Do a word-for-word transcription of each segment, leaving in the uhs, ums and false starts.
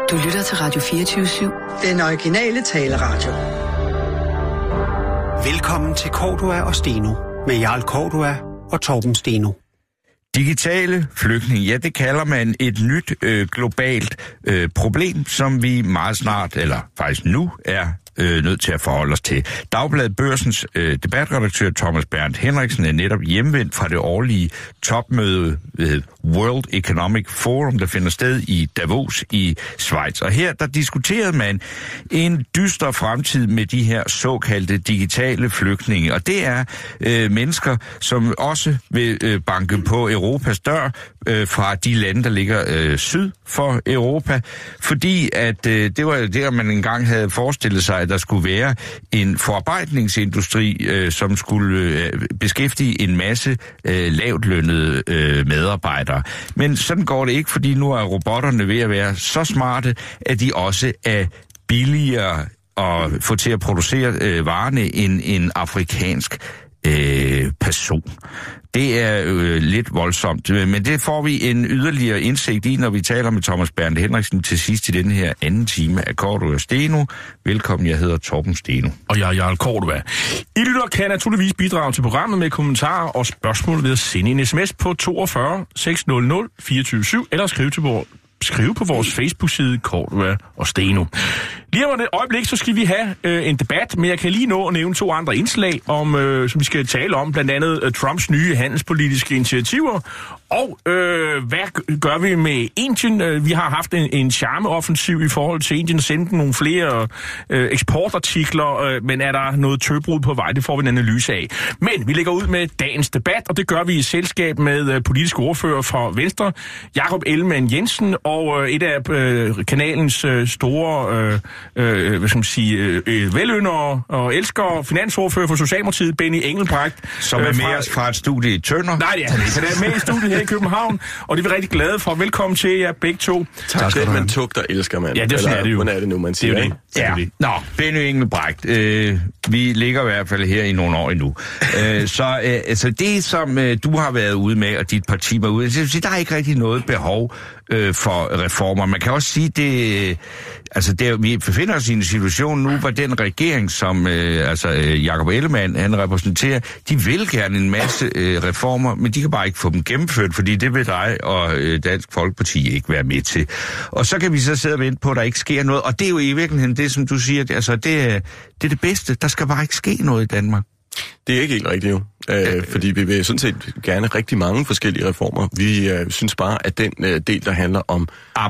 Du lytter til Radio fireogtyve syv. Den originale taleradio. Velkommen til Cordua og Steno med Jarl Cordua og Torben Steno. Digitale flygtninge, ja, det kalder man et nyt øh, globalt øh, problem, som vi meget snart, eller faktisk nu, er øh, nødt til at forholde os til. Dagbladet Børsens øh, debatredaktør Thomas Bernd Henriksen er netop hjemvendt fra det årlige topmøde ved World Economic Forum, der finder sted i Davos i Schweiz. Og her, der diskuterede man en dyster fremtid med de her såkaldte digitale flygtninge. Og det er øh, mennesker, som også vil øh, banke på Europas dør øh, fra de lande, der ligger øh, syd for Europa. Fordi at øh, det var der, man engang havde forestillet sig, at der skulle være en forarbejdningsindustri, øh, som skulle øh, beskæftige en masse øh, lavtlønnede øh, medarbejdere. Men sådan går det ikke, fordi nu er robotterne ved at være så smarte, at de også er billigere at få til at producere øh, varerne end en afrikansk øh, person. Det er øh, lidt voldsomt, men det får vi en yderligere indsigt i, når vi taler med Thomas Bernd Henriksen til sidst i denne her anden time af Cordua og Steno. Velkommen, jeg hedder Torben Steno. Og jeg er Jarl Cordua. I lytter kan naturligvis bidrage til programmet med kommentarer og spørgsmål ved at sende en sms på toogfyrre seks nul nul fire syv eller skrive til vores skrive på vores Facebook-side Cordua og Steno. Lige om et øjeblik, så skal vi have øh, en debat, men jeg kan lige nå at nævne to andre indslag, om, øh, som vi skal tale om, blandt andet øh, Trumps nye handelspolitiske initiativer, og øh, hvad gør vi med Indien? Øh, vi har haft en, en charmeoffensiv i forhold til Indien, sendt nogle flere øh, eksportartikler, øh, men er der noget tøbrud på vej? Det får vi en analyse af. Men vi lægger ud med dagens debat, og det gør vi i selskab med øh, politisk ordfører fra Venstre, Jakob Ellemann-Jensen, og øh, et af øh, kanalens øh, store øh, øh, hvad skal man sige, øh, veløndere og elskere, finansordfører for Socialdemokratiet, Benny Engelbrecht. Som er øh, med fra, os fra et studie i Tønder. Nej, det er han ikke. Han er med i studiet her i København, og det er vi rigtig glade for. Velkommen til jer begge to. Tak, det man tugter, elsker man. Ja, det er det jo. Hvordan er det nu, man siger, det? Det. Ja. Det. Nå, Benny Engelbrecht, øh, vi ligger i hvert fald her i nogle år endnu. øh, så øh, altså det, som øh, du har været ude med, og dit parti var ude, så der er ikke rigtig noget behov øh, for reformer. Man kan også sige, det, altså det, vi befinder os i en situation nu, hvor den regering, som øh, altså øh, Jakob Ellemann, han repræsenterer, de vil gerne en masse øh, reformer, men de kan bare ikke få dem gennemført, fordi det vil dig og øh, Dansk Folkeparti ikke være med til. Og så kan vi så sidde og vente på, at der ikke sker noget, og det er jo i virkeligheden det, som du siger, det, altså det, det er det bedste. Der skal bare ikke ske noget i Danmark. Det er ikke helt rigtigt jo, øh, fordi vi vil sådan set gerne rigtig mange forskellige reformer. Vi øh, synes bare, at den øh, del, der handler om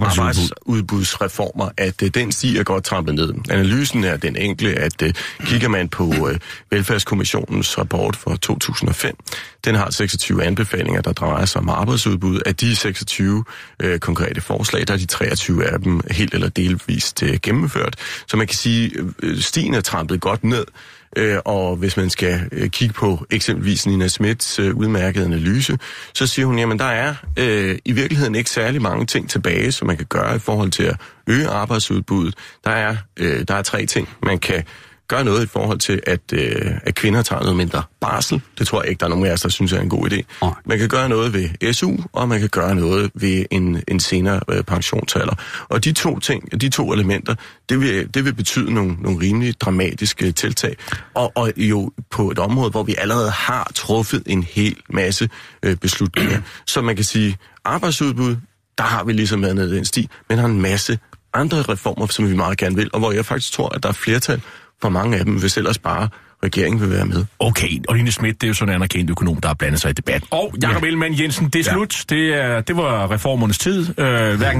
arbejdsudbudsreformer, at øh, den stiger godt trampet ned. Analysen er den enkle, at øh, kigger man på øh, Velfærdskommissionens rapport fra to tusind og fem, den har seksogtyve anbefalinger, der drejer sig om arbejdsudbud. Af de seksogtyve øh, konkrete forslag, der er de treogtyve af dem helt eller delvist øh, gennemført. Så man kan sige, øh, stigen er trampet godt ned. Øh, og hvis man skal øh, kigge på eksempelvis Nina Smiths øh, udmærkede analyse, så siger hun, jamen der er øh, i virkeligheden ikke særlig mange ting tilbage, som man kan gøre i forhold til at øge arbejdsudbuddet. Der er, øh, der er tre ting, man kan gøre noget i forhold til, at, øh, at kvinder tager noget mindre barsel. Det tror jeg ikke, der er nogen af os, der synes er en god idé. Oh. Man kan gøre noget ved S U, og man kan gøre noget ved en, en senere øh, pensionsalder. Og de to ting, de to elementer, det vil, det vil betyde nogle, nogle rimelig dramatiske tiltag. Og, og jo på et område, hvor vi allerede har truffet en hel masse øh, beslutninger. Så man kan sige, arbejdsudbud, der har vi ligesom været nede i den sti, men har en masse andre reformer, som vi meget gerne vil, og hvor jeg faktisk tror, at der er flertal for mange af dem, hvis ellers bare regeringen vil være med. Okay, og Line Schmidt, det er jo sådan en anerkendt økonom, der har blandet sig i debat. Og Jakob ja. Ellemann-Jensen, det er slut. Ja. Det, er, det var reformernes tid. Øh, hverken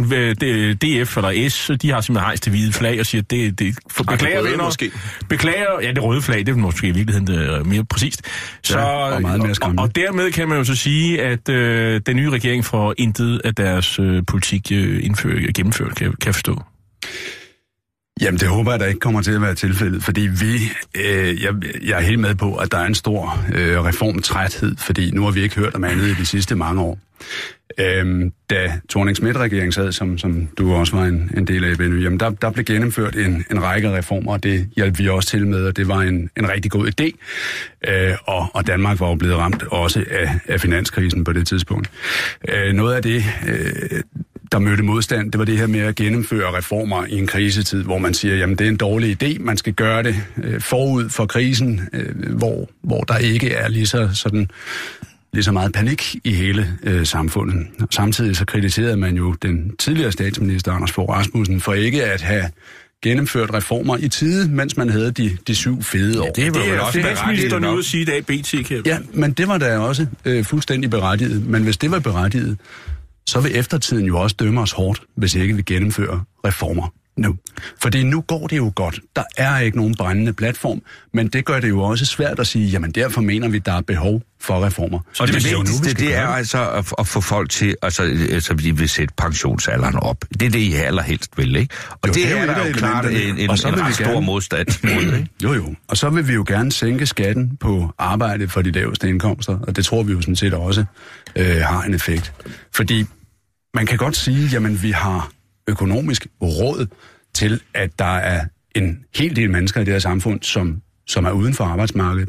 D F eller S, de har simpelthen hejst det hvide flag og siger, at det, det for, beklager røde, venner. Måske. Beklager, ja, det røde flag, det er måske i virkeligheden det mere præcist. Så, ja, og, meget mere og, og dermed kan man jo så sige, at øh, den nye regering får intet af deres øh, politik øh, indført, gennemført, kan, kan jeg forstå. Jamen, det håber jeg, der ikke kommer til at være tilfældet, fordi vi, øh, jeg, jeg er helt med på, at der er en stor øh, reformtræthed, fordi nu har vi ikke hørt om andet i de sidste mange år. Øhm, da Thorning-Schmidt-regeringen sad, som, som du også var en, en del af, Benny, jamen der, der blev gennemført en, en række reformer, og det hjalp vi også til med, og det var en, en rigtig god idé. Øh, og, og Danmark var jo blevet ramt også af, af finanskrisen på det tidspunkt. Øh, noget af det, øh, der mødte modstand, det var det her med at gennemføre reformer i en krisetid, hvor man siger, jamen det er en dårlig idé, man skal gøre det øh, forud for krisen, øh, hvor, hvor der ikke er lige så, sådan, lige så meget panik i hele øh, samfundet. Samtidig så kritiserede man jo den tidligere statsminister Anders Fogh Rasmussen for ikke at have gennemført reformer i tide, mens man havde de, de syv fede år. Ja, det var det, også finansministeren ude at sige i dag, B T. Kan. Ja, men det var da også øh, fuldstændig berettiget. Men hvis det var berettiget, så vil eftertiden jo også dømme os hårdt, hvis ikke vi gennemfører reformer nu. Fordi nu går det jo godt. Der er ikke nogen brændende platform, men det gør det jo også svært at sige, jamen derfor mener vi, der er behov for reformer. Så og det, det vigtigste, det, det er altså at, at få folk til, altså, altså de vil sætte pensionsalderen op. Det er det, I allerhelst vil, ikke? Og jo, det, det er, er der jo klart en, en, en ret stor modstand imod, ikke? Jo, jo. Og så vil vi jo gerne sænke skatten på arbejde for de laveste indkomster, og det tror vi jo sådan set også øh, har en effekt. Fordi man kan godt sige, jamen vi har økonomisk råd til, at der er en hel del mennesker i det her samfund, som, som er uden for arbejdsmarkedet.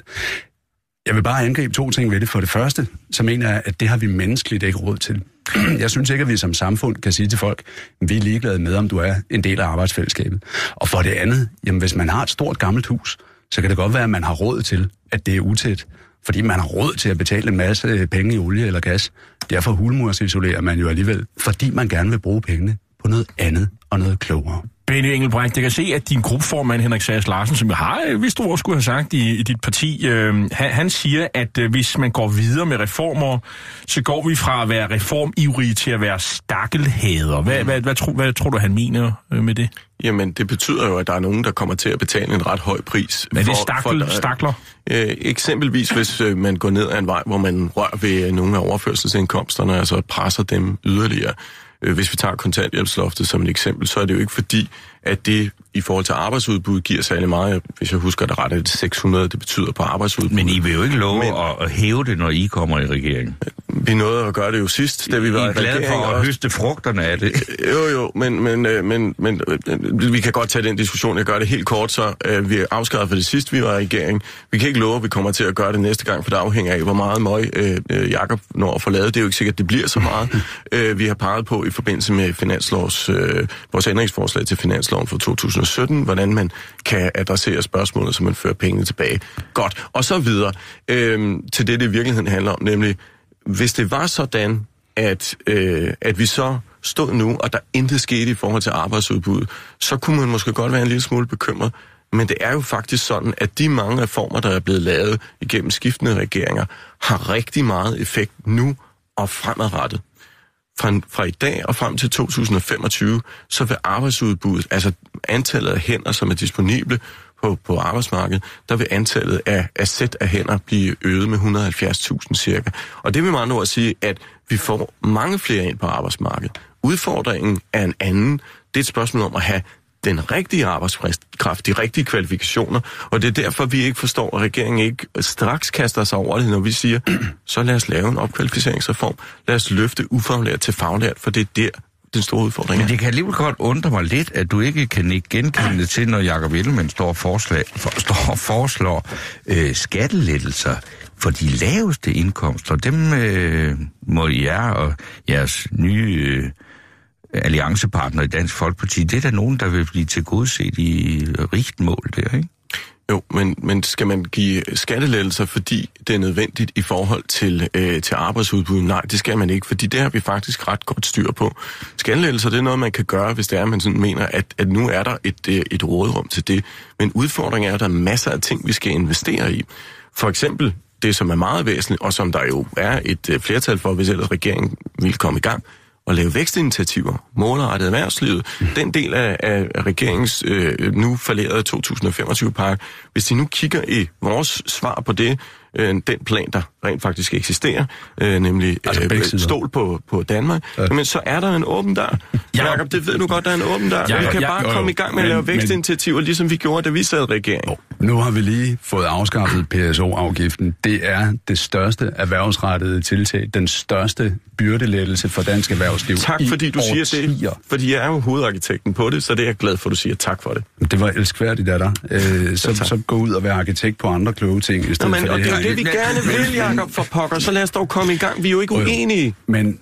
Jeg vil bare angribe to ting ved det. For det første, så mener jeg, at det har vi menneskeligt ikke råd til. Jeg synes ikke, at vi som samfund kan sige til folk, at vi er ligeglade med, om du er en del af arbejdsfællesskabet. Og for det andet, jamen hvis man har et stort gammelt hus, så kan det godt være, at man har råd til, at det er utæt. Fordi man har råd til at betale en masse penge i olie eller gas. Derfor hulmursisolerer man jo alligevel, fordi man gerne vil bruge pengene på noget andet og noget klogere. Benny Engelbrecht, jeg kan se, at din gruppeformand Henrik Sass Larsen, som jeg har vist ord skulle have sagt i, i dit parti, øh, han, han siger, at øh, hvis man går videre med reformer, så går vi fra at være reformivrige til at være stakkelhader. Hvad, hvad, hvad, tro, hvad tror du, han mener øh, med det? Jamen, det betyder jo, at der er nogen, der kommer til at betale en ret høj pris. Er det stakkel, for, stakler? Øh, eksempelvis, hvis øh, man går ned ad en vej, hvor man rører ved nogle af overførselsindkomsterne, altså presser dem yderligere. Hvis vi tager kontanthjælpsloftet som et eksempel, så er det jo ikke fordi, at det i forhold til arbejdsudbud giver særlig meget. Hvis jeg husker det ret, er det seks hundrede, det betyder på arbejdsudbud. Men I vil jo ikke love Men, at hæve det, når I kommer i regeringen. Vi nåede at gøre det jo sidst, da vi var i regering. I er glade for at høste frugterne af det. Jo, jo, men, men, men, men vi kan godt tage den diskussion. Jeg gør det helt kort, så øh, vi er afskadet for det sidste, vi var i regering. Vi kan ikke love, at vi kommer til at gøre det næste gang, for det afhænger af, hvor meget møg øh, Jakob når at få lavet. Det er jo ikke sikkert, at det bliver så meget. øh, vi har peget på i forbindelse med finanslovs, øh, vores ændringsforslag til finansloven for to tusind og sytten, hvordan man kan adressere spørgsmålet, så man fører pengene tilbage. Godt. Og så videre øh, til det, det i virkeligheden handler om, nemlig hvis det var sådan, at, øh, at vi så stod nu, og der intet skete i forhold til arbejdsudbuddet, så kunne man måske godt være en lille smule bekymret. Men det er jo faktisk sådan, at de mange reformer, der er blevet lavet igennem skiftende regeringer, har rigtig meget effekt nu og fremadrettet. Fra, fra i dag og frem til to tusind og femogtyve, så vil arbejdsudbuddet, altså antallet af hænder, som er disponible på, på arbejdsmarkedet, der vil antallet af, af sæt af hænder blive øget med et hundrede og halvfjerds tusind cirka. Og det vil med andre ord sige, at vi får mange flere ind på arbejdsmarkedet. Udfordringen er en anden. Det er et spørgsmål om at have den rigtige arbejdskraft, de rigtige kvalifikationer, og det er derfor, vi ikke forstår, at regeringen ikke straks kaster sig over det, når vi siger, så lad os lave en opkvalificeringsreform, lad os løfte ufaglært til faglært, for det er der, den store udfordring er. Men det kan alligevel godt undre mig lidt, at du ikke kan genkende det til, når Jakob Ellemann står og, forslag, for, står og foreslår øh, skattelettelser for de laveste indkomster. Dem øh, må jer og jeres nye øh, alliancepartner i Dansk Folkeparti, det er der nogen, der vil blive tilgodeset i rigt mål der, ikke? Jo, men, men skal man give skattelettelser, fordi det er nødvendigt i forhold til, øh, til arbejdsudbud? Nej, det skal man ikke, fordi det har vi faktisk ret godt styr på. Skattelettelser, det er noget, man kan gøre, hvis det er, man sådan mener, at, at nu er der et, et råderum til det. Men udfordringen er, at der er masser af ting, vi skal investere i. For eksempel det, som er meget væsentligt, og som der jo er et flertal for, hvis ellers regeringen ville komme i gang, og lave vækstinitiativer, målrettet erhvervslivet. Mm. Den del af, af regeringens øh, nu falderede to tusind og femogtyve-pakke, hvis de nu kigger i vores svar på det, øh, den plan, der rent faktisk eksisterer, øh, nemlig altså, øh, stol på, på Danmark, ja. Jamen, så er der en åben dør. Ja. Jakob, det ved du godt, der er en åben dør. Ja, vi kan ja, bare ja, komme i gang med men, at lave vækstinitiativer, men, ligesom vi gjorde, da vi sad i regeringen. Nu har vi lige fået afskaffet P S O-afgiften. Det er det største erhvervsrettede tiltag, den største byrdelettelse for dansk erhvervsliv. Tak, fordi du siger det. Fordi jeg er jo hovedarkitekten på det, så det er jeg glad for, at du siger tak for det. Det var elskværdigt af dig. Øh, så, så gå ud og være arkitekt på andre kloge ting i stedet Nå, men, for det her. Det er det, vi gerne vil, Jakob, for pokker, så lad os dog komme i gang. Vi er jo ikke uenige. Men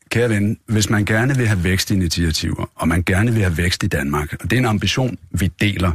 kære ven, hvis man gerne vil have vækstinitiativer, og man gerne vil have vækst i Danmark, og det er en ambition, vi deler,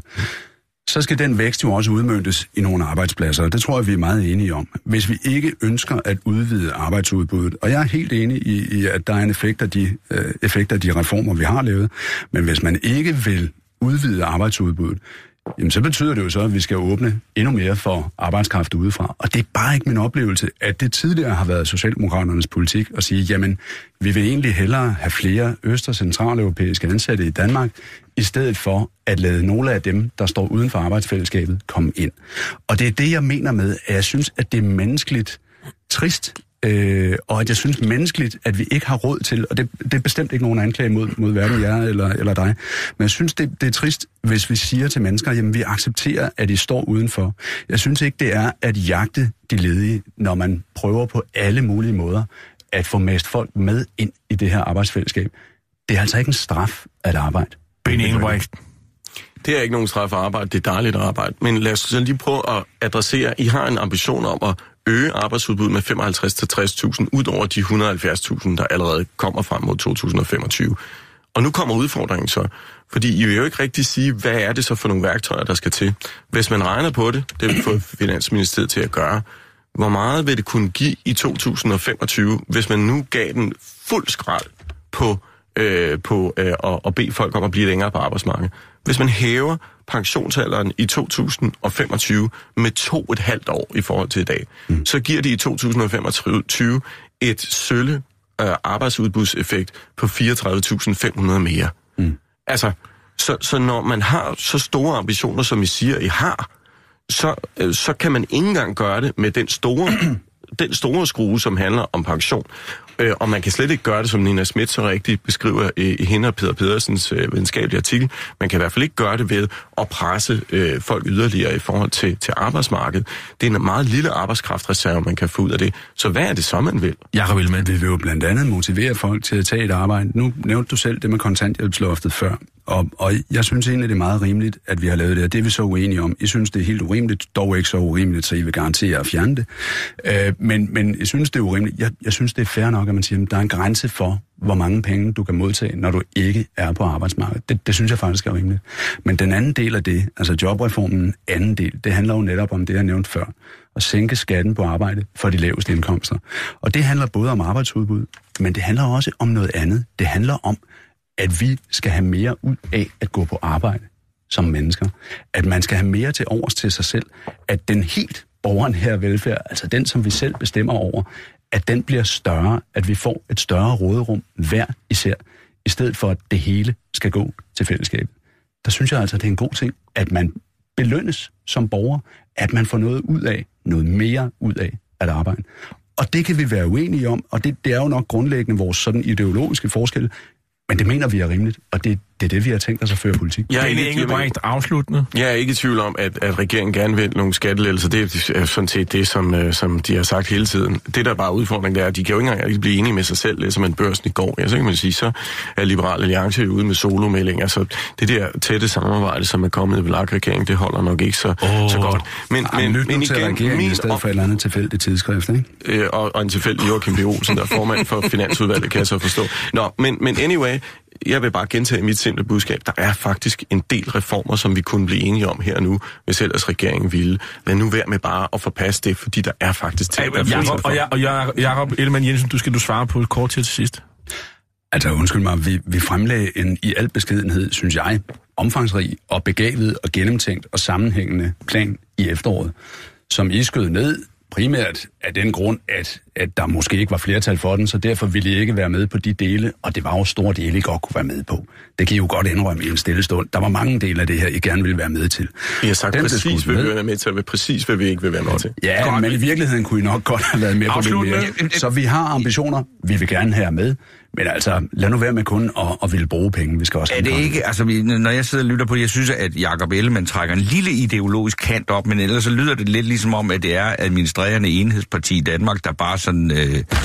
så skal den vækst jo også udmøntes i nogle arbejdspladser, og det tror jeg, vi er meget enige om. Hvis vi ikke ønsker at udvide arbejdsudbuddet, og jeg er helt enig i, i at der er en effekt af, de, øh, effekt af de reformer, vi har lavet, men hvis man ikke vil udvide arbejdsudbuddet, jamen så betyder det jo så, at vi skal åbne endnu mere for arbejdskraft udefra. Og det er bare ikke min oplevelse, at det tidligere har været Socialdemokraternes politik at sige, jamen, vi vil egentlig hellere have flere øst- og centraleuropæiske ansatte i Danmark, i stedet for at lade nogle af dem, der står uden for arbejdsfællesskabet, komme ind. Og det er det, jeg mener med, at jeg synes, at det er menneskeligt trist, Øh, og at jeg synes menneskeligt, at vi ikke har råd til, og det, det er bestemt ikke nogen anklage mod, mod hverken jer eller, eller dig, men jeg synes, det, det er trist, hvis vi siger til mennesker, jamen vi accepterer, at de står udenfor. Jeg synes ikke, det er at jagte de ledige, når man prøver på alle mulige måder at få mest folk med ind i det her arbejdsfællesskab. Det er altså ikke en straf at arbejde. Benny Engelbrecht. Det er ikke nogen straf at arbejde, det er dejligt at arbejde. Men lad os så lige prøve at adressere, I har en ambition om at øge arbejdsudbuddet med femoghalvtreds til tres tusind, ud over de et hundrede og halvfjerds tusind, der allerede kommer frem mod to tusind og femogtyve. Og nu kommer udfordringen så, fordi I vil jo ikke rigtig sige, hvad er det så for nogle værktøjer, der skal til. Hvis man regner på det, det vil få Finansministeriet til at gøre, hvor meget vil det kunne give i to tusind og femogtyve, hvis man nu gav den fuld skrald på, øh, på øh, at, at bede folk om at blive længere på arbejdsmarkedet? Hvis man hæver pensionsalderen i to tusind og femogtyve med to et halvt år i forhold til i dag, mm. så giver det i to tusind og femogtyve et sølle øh, arbejdsudbudseffekt på fireogtredive tusind fem hundrede mere. Mm. Altså, så, så når man har så store ambitioner, som I siger, I har, så, øh, så kan man ikke engang gøre det med den store, den store skrue, som handler om pension. Øh, og man kan slet ikke gøre det, som Nina Schmidt så rigtigt beskriver i, i hende og Peter Pedersens øh, videnskabelige artikel. Man kan i hvert fald ikke gøre det ved at presse øh, folk yderligere i forhold til, til arbejdsmarkedet. Det er en meget lille arbejdskraftreserve, man kan få ud af det. Så hvad er det så, man vil? Jakob Ellemann, vi vil jo blandt andet motivere folk til at tage et arbejde. Nu nævnte du selv det med kontanthjælpsloftet før. Og, og jeg synes egentlig, det er meget rimeligt, at vi har lavet det, og det er vi så uenige om. I synes, det er helt urimeligt, dog ikke så urimeligt, så I vil garantere at fjerne det. Øh, men, men jeg synes, det er urimeligt. Jeg, jeg synes, det er fair nok, at man siger, at der er en grænse for, hvor mange penge du kan modtage, når du ikke er på arbejdsmarkedet. Det, det synes jeg faktisk er rimeligt. Men den anden del af det, altså jobreformen anden del, det handler jo netop om det, jeg nævnte før. At sænke skatten på arbejde for de laveste indkomster. Og det handler både om arbejdsudbud, men det handler også om noget andet. Det handler om, at vi skal have mere ud af at gå på arbejde som mennesker. At man skal have mere til overs til sig selv. At den helt borgernære velfærd, altså den, som vi selv bestemmer over, at den bliver større, at vi får et større råderum hver især, i stedet for at det hele skal gå til fællesskabet. Der synes jeg altså, det er en god ting, at man belønnes som borger, at man får noget ud af, noget mere ud af at arbejde. Og det kan vi være uenige om, og det, det er jo nok grundlæggende vores sådan ideologiske forskel. Men det mener vi er rimeligt, og det, det er det, vi har tænkt os at føre politik. Jeg er ikke Engelbrecht afsluttende. Jeg er ikke i tvivl om, at, at regeringen gerne vil nogle skattelettelser. Det er sådan set det, som, som de har sagt hele tiden. Det, der bare er udfordringen, det er, at de kan jo ikke engang blive enige med sig selv, læser man børsen i går. Ja, så kan man sige, så er Liberal Alliance ude med solomeldinger. Så det der tætte samarbejde, som er kommet i V L A K-regeringen, det holder nok ikke så, oh. så godt. Men, men, men, men igen, regeringen i stedet for et eller andet tilfældigt tidsskrift, ikke? Øh, og, og en tilfældig Joachim B. Olsen, der er formand for Finansudvalget, kan jeg så forstå. Nå, men, men anyway, jeg vil bare gentage mit simple budskab. Der er faktisk en del reformer, som vi kunne blive enige om her nu, hvis ellers regeringen ville. Lad nu være med bare at forpasse det, fordi der er faktisk til. Hey, Jacob, og, jeg, og jeg, Jakob Ellemann Jensen, du skal du svare på et kort til til sidst. Altså undskyld mig, vi, vi fremlagde en i al beskedenhed, synes jeg, omfangsrig og begavet og gennemtænkt og sammenhængende plan i efteråret, som I skød ned primært af den grund, at, at der måske ikke var flertal for den, så derfor ville I ikke være med på de dele, og det var jo store dele, I godt kunne være med på. Det kan I jo godt indrømme i en stille stund. Der var mange dele af det her, I gerne ville være med til. I har sagt den, præcis, hvad vi vil være med til, og præcis, hvad vi ikke vil være med til. Ja, godt. Men i virkeligheden kunne I nok godt have været med på det mere. Så vi har ambitioner, vi vil gerne have med, men altså, lad nu være med kun at, at ville bruge penge. Vi skal også er det ikke, altså, når jeg sidder og lytter på det, jeg synes, at Jakob Ellemann trækker en lille ideologisk kant op, men ellers så lyder det lidt ligesom om, at det er administrerende enhedsparti i Danmark, der bare sådan øh,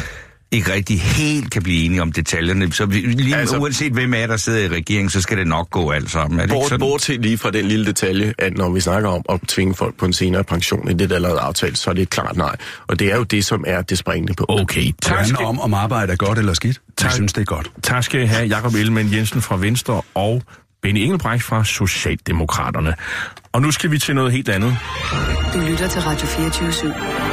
ikke rigtig helt kan blive enige om detaljerne. Så vi, lige altså, uanset hvem er der sidder i regeringen, så skal det nok gå alt sammen. Er det bort, ikke sådan? Bortset lige fra den lille detalje, at når vi snakker om at tvinge folk på en senere pension i det, der er lavet aftalt, så er det et klart nej. Og det er jo det, som er det springende på. Okay, det handler om, om arbejde er godt eller skidt. Tak. Jeg synes, det er godt. Tak skal I have, Jakob Ellemann-Jensen fra Venstre og Benny Engelbrecht fra Socialdemokraterne. Og nu skal vi til noget helt andet. Du lytter til Radio fireogtyve syv.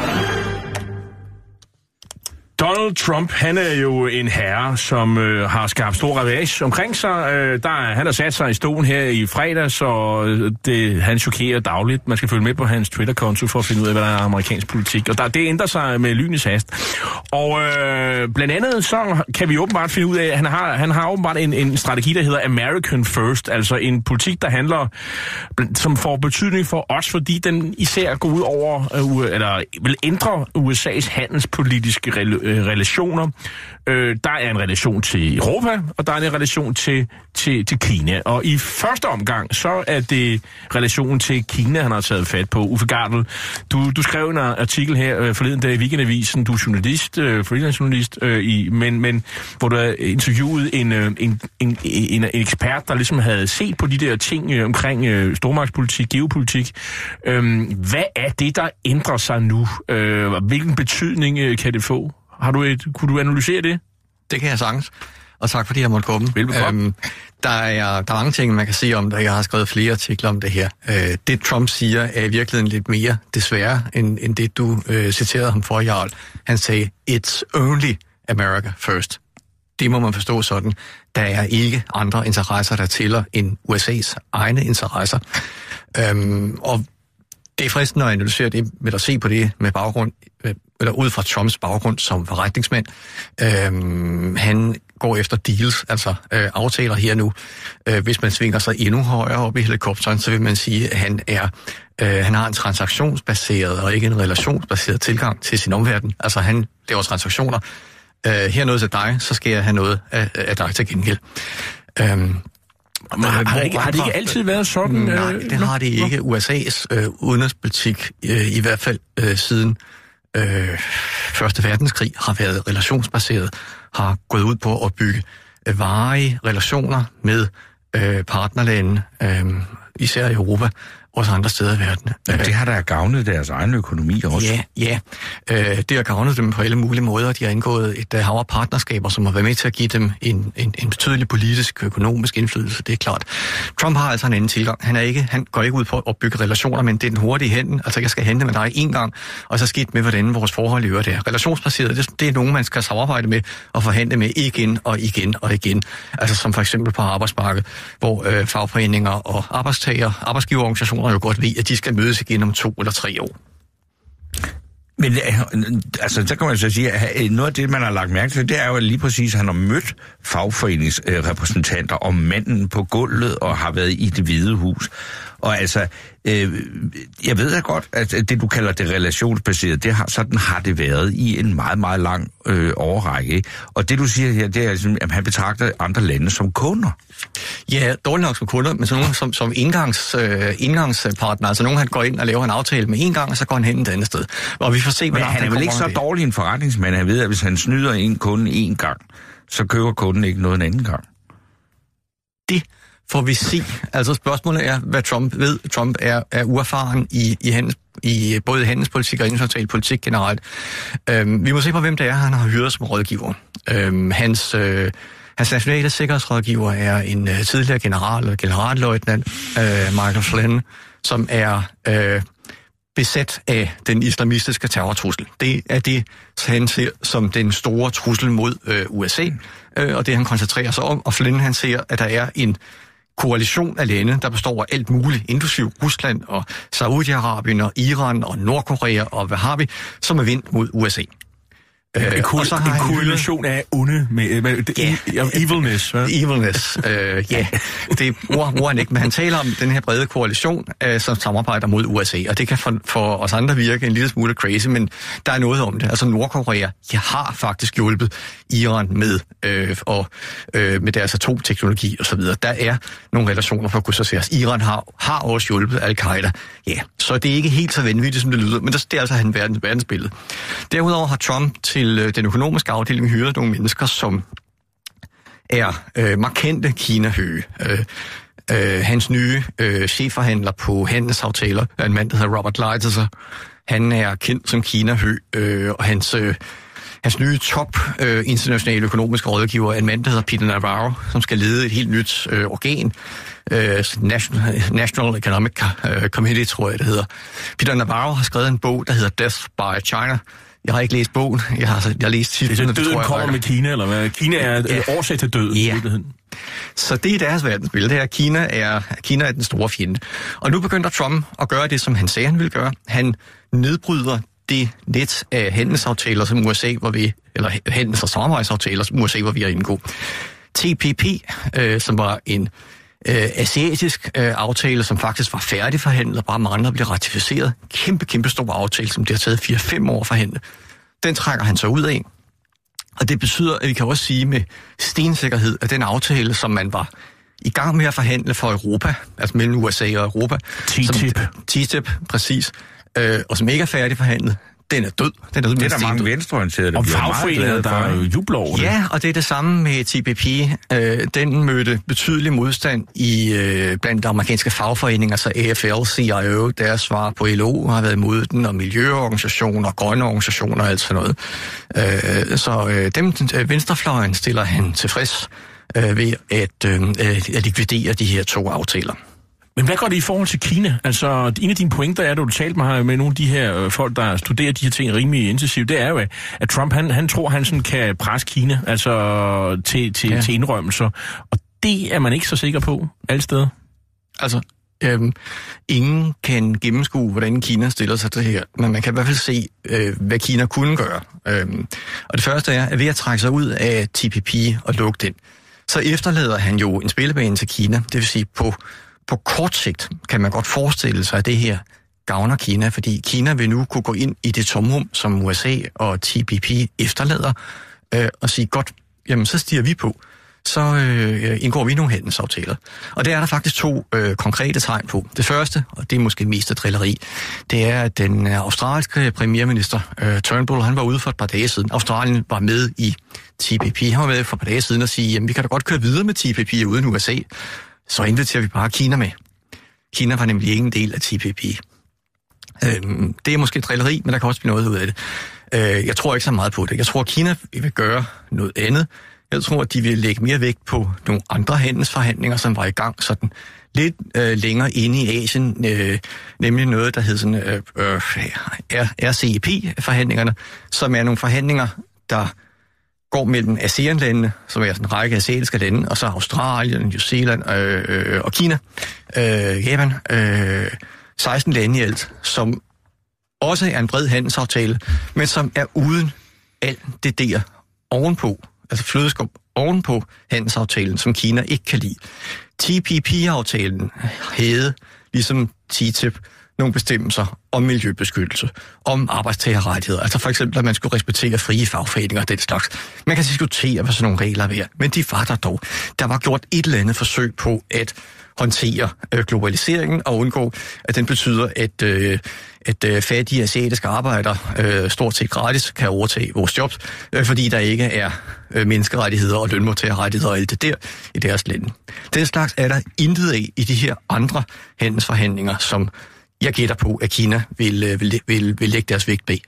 Donald Trump, han er jo en herre, som øh, har skabt stor ravage omkring sig. Øh, der, han har sat sig i stolen her i fredag, så det, han chokerer dagligt. Man skal følge med på hans Twitter-konto for at finde ud af, hvad der er amerikansk politik. Og der, det ændrer sig med lynets hast. Og øh, blandt andet så kan vi åbenbart finde ud af, at han har, han har åbenbart en, en strategi, der hedder American First. Altså en politik, der handler, som får betydning for os, fordi den især går ud over, øh, eller vil ændre U S A's handelspolitiske relationer. Øh, der er en relation til Europa, og der er en relation til, til, til Kina. Og i første omgang, så er det relationen til Kina, han har taget fat på. Uffe Gardel, du, du skrev en artikel her øh, forleden dag i Weekendavisen. Du er journalist, øh, freelance-journalist, øh, i, men, men hvor du har interviewet en, øh, en, en, en, en ekspert, der ligesom havde set på de der ting øh, omkring øh, stormagtspolitik, geopolitik. Øh, hvad er det, der ændrer sig nu? Øh, hvilken betydning øh, kan det få? Har du et, kunne du analysere det? Det kan jeg sagtens, og tak fordi jeg måtte komme. Velbekomme. Øhm, der, er, der er mange ting, man kan sige om det. Jeg har skrevet flere artikler om det her. Øh, det Trump siger er i virkeligheden lidt mere desværre, end, end det du øh, citerede ham for, Jarl. Han sagde, it's only America first. Det må man forstå sådan. Der er ikke andre interesser, der tæller end U S A's egne interesser. Øhm, og det er fristende at analysere det med at se på det med baggrund, eller ud fra Trumps baggrund som forretningsmand. Øhm, han går efter deals, altså øh, aftaler her nu. Øh, hvis man svinger sig endnu højere op i helikopteren, så vil man sige, at han er øh, han har en transaktionsbaseret og ikke en relationsbaseret tilgang til sin omverden. Altså han laver transaktioner. Øh, her noget til dig, så skal jeg have noget af, af dig til gengæld. Øhm, Men har, har, det ikke, har det ikke altid været sådan? Nej, det har det ikke. U S A's øh, udenrigspolitik, øh, i hvert fald øh, siden øh, Første Verdenskrig, har været relationsbaseret, har gået ud på at bygge øh, varige relationer med øh, partnerlande, øh, især i Europa, også andre steder i verden. Ja, det har da gavnet deres egen økonomi også. Ja, ja. Øh, det har gavnet dem på alle mulige måder. De har indgået et hav af partnerskaber, som har været med til at give dem en, en, en betydelig politisk og økonomisk indflydelse, det er klart. Trump har altså en anden tilgang. Han, er ikke, han går ikke ud på at bygge relationer, men det er den hurtige hænden. Altså, jeg skal hente med dig en gang, og så skidt med, hvordan vores forhold i øvrigt er. Relationsbaseret, det, det er nogen, man skal samarbejde med og forhandle med igen og igen og igen. Altså som for eksempel på arbejdsmarkedet, hvor øh, fagforeninger og arbejdstager, arbejdsgiverorganisationer jo godt ved, at de skal mødes igen om to eller tre år. Men altså, så kan man så sige, at noget af det, man har lagt mærke til, det er jo lige præcis, at han har mødt fagforeningsrepræsentanter og manden på gulvet og har været i Det Hvide Hus. Og altså, øh, jeg ved da godt, at det, du kalder det relationsbaseret, det har, sådan har det været i en meget, meget lang øh, overrække. Ikke? Og det, du siger her, det er, altså, at han betragter andre lande som kunder. Ja, dårligt nok som kunder, men så nogen som, som indgangs, øh, indgangspartner. Altså nogen, han går ind og laver en aftale med en gang, og så går han hen et andet sted. Og vi får se, men han er vel ikke så dårlig en forretningsmand, han ved, at hvis han snyder en kunde en gang, så køber kunden ikke noget en anden gang. Det får vi se. Altså spørgsmålet er, hvad Trump ved. Trump er, er uerfaren i, i, handels, i både handelspolitik og international politik generelt. Øhm, vi må se på, hvem det er, han har hyret som rådgiver. Øhm, hans, øh, hans nationale sikkerhedsrådgiver er en øh, tidligere general, generalløjtnant, øh, Michael Flynn, som er øh, besat af den islamistiske terrortrussel. Det er det, han ser som den store trussel mod øh, U S A, øh, og det han koncentrerer sig om. Og Flynn, han ser, at der er en koalition af lande, der består af alt muligt, inklusiv Rusland og Saudi-Arabien og Iran og Nordkorea og hvad har vi, som er vendt mod U S A. En, ko- og så har en koalition af onde med, med, med yeah. evilness. Ja. Evilness, øh, ja. Det bruger han ikke, men han taler om den her brede koalition, øh, som samarbejder mod U S A, og det kan for, for os andre virke en lille smule crazy, men der er noget om det. Altså Nordkorea, jeg har faktisk hjulpet Iran med, øh, og, øh, med deres atomteknologi osv. Der er nogle relationer for at kunne så ses. Iran har, har også hjulpet Al-Qaida. Ja, så det er ikke helt så vanvittigt, som det lyder, men det er altså han verdens verdensbillede. Derudover har Trump til til øh, den økonomiske afdeling hyret nogle mennesker, som er øh, markante Kina-høge. Øh, øh, hans nye øh, chefforhandler på handelsaftaler er en mand, der hedder Robert Lighthizer. Han er kendt som Kina-høg, øh, og hans, øh, hans nye top øh, internationale økonomiske rådgiver er en mand, der hedder Peter Navarro, som skal lede et helt nyt øh, organ. Øh, National, National Economic Committee, tror jeg, det hedder. Peter Navarro har skrevet en bog, der hedder Death by China. Jeg har ikke læst bogen. Jeg har, jeg har læst titlen. Det er døden kommer med Kina, eller hvad? Kina er ja. årsag til døden. Ja. Så det er deres verdensbillede. Det er, Kina er, Kina er den store fjende. Og nu begynder Trump at gøre det, som han sagde, han ville gøre. Han nedbryder det net af handelsaftaler, som U S A var ved, eller handels- og samarbejdsaftaler, som U S A var ved at indgå. T P P, øh, som var en øh, asiatisk øh, aftale, som faktisk var færdigforhandlet, bare manglede at blive ratificeret. Kæmpe, kæmpe stor aftale, som det har taget fire fem år at forhandle. Den trækker han så ud af. Og det betyder, at vi kan også sige med stensikkerhed, at den aftale, som man var i gang med at forhandle for Europa, altså mellem U S A og Europa. T T I P. T T I P, præcis. Øh, og som ikke er færdigforhandlet, den er død. Den er død. Det er der mange venstreorienterede, der og bliver fagforeninger, der er jo jubler over det. Ja, og det er det samme med T P P. Øh, den mødte betydelig modstand i øh, blandt de amerikanske fagforeninger, så A F L, C I O, deres svar på L O har været imod den, og miljøorganisationer, grønne organisationer og alt sådan noget. Øh, så øh, dem øh, venstrefløjen stiller han tilfreds øh, ved at, øh, at likvidere de her to aftaler. Men hvad går det i forhold til Kina? Altså, en af dine pointer er, at du talte med, med nogle af de her øh, folk, der studerer de her ting rimelig intensivt, det er jo, at Trump, han, han tror, han sådan kan presse Kina altså til, til, ja. til indrømmelser. Og det er man ikke så sikker på alle steder. Altså, øhm, ingen kan gennemskue, hvordan Kina stiller sig til det her, men man kan i hvert fald se, øh, hvad Kina kunne gøre. Øhm, og det første er, at ved at trække sig ud af T P P og lukke den, så efterlader han jo en spillebane til Kina, det vil sige på På kort sigt kan man godt forestille sig, at det her gavner Kina, fordi Kina vil nu kunne gå ind i det tomrum, som U S A og T P P efterlader, øh, og sige, godt, jamen så stiger vi på, så øh, indgår vi nogle handelsaftaler. Og det er der faktisk to øh, konkrete tegn på. Det første, og det er måske mest af drilleri, det er, at den australske premierminister øh, Turnbull, han var ude for et par dage siden. Australien var med i T P P. Han var med for et par dage siden og sige, jamen vi kan da godt køre videre med T P P uden U S A. Så inviterer vi bare Kina med. Kina var nemlig ikke en del af T P P. Øhm, det er måske drilleri, men der kan også blive noget ud af det. Øh, jeg tror ikke så meget på det. Jeg tror, at Kina vil gøre noget andet. Jeg tror, at de vil lægge mere vægt på nogle andre handelsforhandlinger, som var i gang sådan lidt øh, længere inde i Asien. Øh, nemlig noget, der hedder sådan, øh, øh, R C E P-forhandlingerne, som er nogle forhandlinger, der går mellem ASEAN-landene, som er en række asiatiske lande, og så Australien, New Zealand øh, øh, og Kina, øh, Japan, øh, seksten lande i alt, som også er en bred handelsaftale, men som er uden alt det der ovenpå, altså flødeskum ovenpå handelsaftalen, som Kina ikke kan lide. T P P-aftalen havde, ligesom T T I P, nogle bestemmelser om miljøbeskyttelse, om arbejdstagerrettigheder. Altså for eksempel, at man skulle respektere frie fagforeninger og den slags. Man kan diskutere, hvad sådan nogle regler er værd, men de var der dog. Der var gjort et eller andet forsøg på at håndtere øh, globaliseringen og undgå, at den betyder, at, øh, at øh, fattige asiatiske arbejdere øh, stort set gratis kan overtage vores jobs, øh, fordi der ikke er øh, menneskerettigheder og lønmodtagerrettigheder og alt det der i deres lande. Den slags er der intet af i de her andre handelsforhandlinger, som jeg gætter på, at Kina vil, vil, vil, vil lægge deres vægt bag.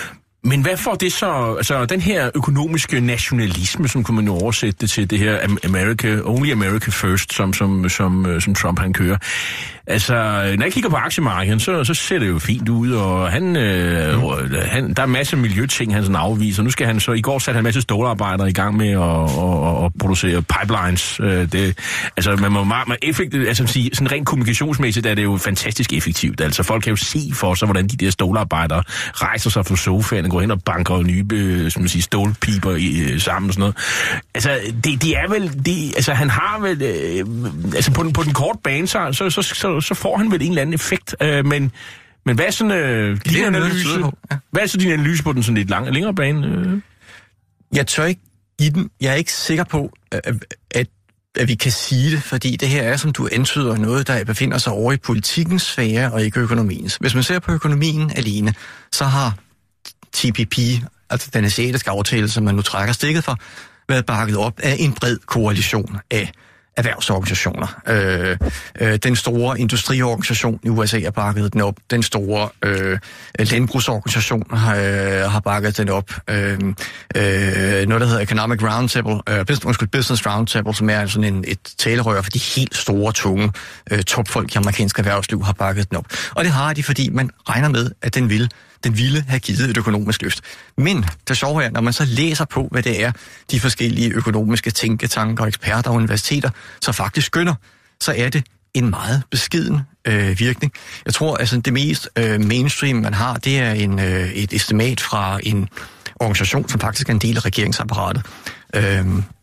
Men hvad får det så, altså den her økonomiske nationalisme, som kunne man jo oversætte det til, det her America, only America first, som, som, som, som Trump han kører. Altså, når jeg kigger på aktiemarkedet, så, så ser det jo fint ud, og han, øh, mm. han, der er masser af miljøting, han sådan afviser. Nu skal han så, i går satte han en masse stålarbejdere i gang med at, at, at producere pipelines. Det, altså, man må meget, meget effektivt, altså sige, sådan rent kommunikationsmæssigt er det jo fantastisk effektivt. Altså, folk kan jo se for sig, hvordan de der stålarbejdere rejser sig fra sofaen, går hen og banker nye, som man siger, stålpiber i, sammen og sådan noget. Altså, det, de er vel, de, altså, han har vel, øh, altså, på den, på den korte bane, så, så, så, så så får han vel en eller anden effekt, øh, men, men hvad er sådan øh, din analyse? Ja. Hvad er så din analyse på den sådan lidt lang, længere bane? Øh? Jeg tør ikke give den. Jeg er ikke sikker på, at, at, at vi kan sige det, fordi det her er, som du antyder, noget, der befinder sig over i politikkens sfære og ikke økonomiens. Hvis man ser på økonomien alene, så har T P P altså den asiatiske aftale, som man nu trækker stikket for, været bakket op af en bred koalition af erhvervsorganisationer. Øh, øh, den store industriorganisation i U S A har bakket den op. Den store øh, landbrugsorganisation har, øh, har bakket den op. Øh, øh, noget, der hedder Economic Roundtable, øh, Business, Business Roundtable, som er sådan en, et talerør for de helt store, tunge øh, topfolk i amerikansk erhvervsliv, har bakket den op. Og det har de, fordi man regner med, at den vil den ville have givet et økonomisk løft. Men det sjove er, når man så læser på, hvad det er, de forskellige økonomiske tænketanker, eksperter og universiteter, så faktisk skønner, så er det en meget beskeden øh, virkning. Jeg tror, at altså, det mest øh, mainstream, man har, det er en, øh, et estimat fra en organisation, som faktisk er en del af regeringsapparatet. Øh,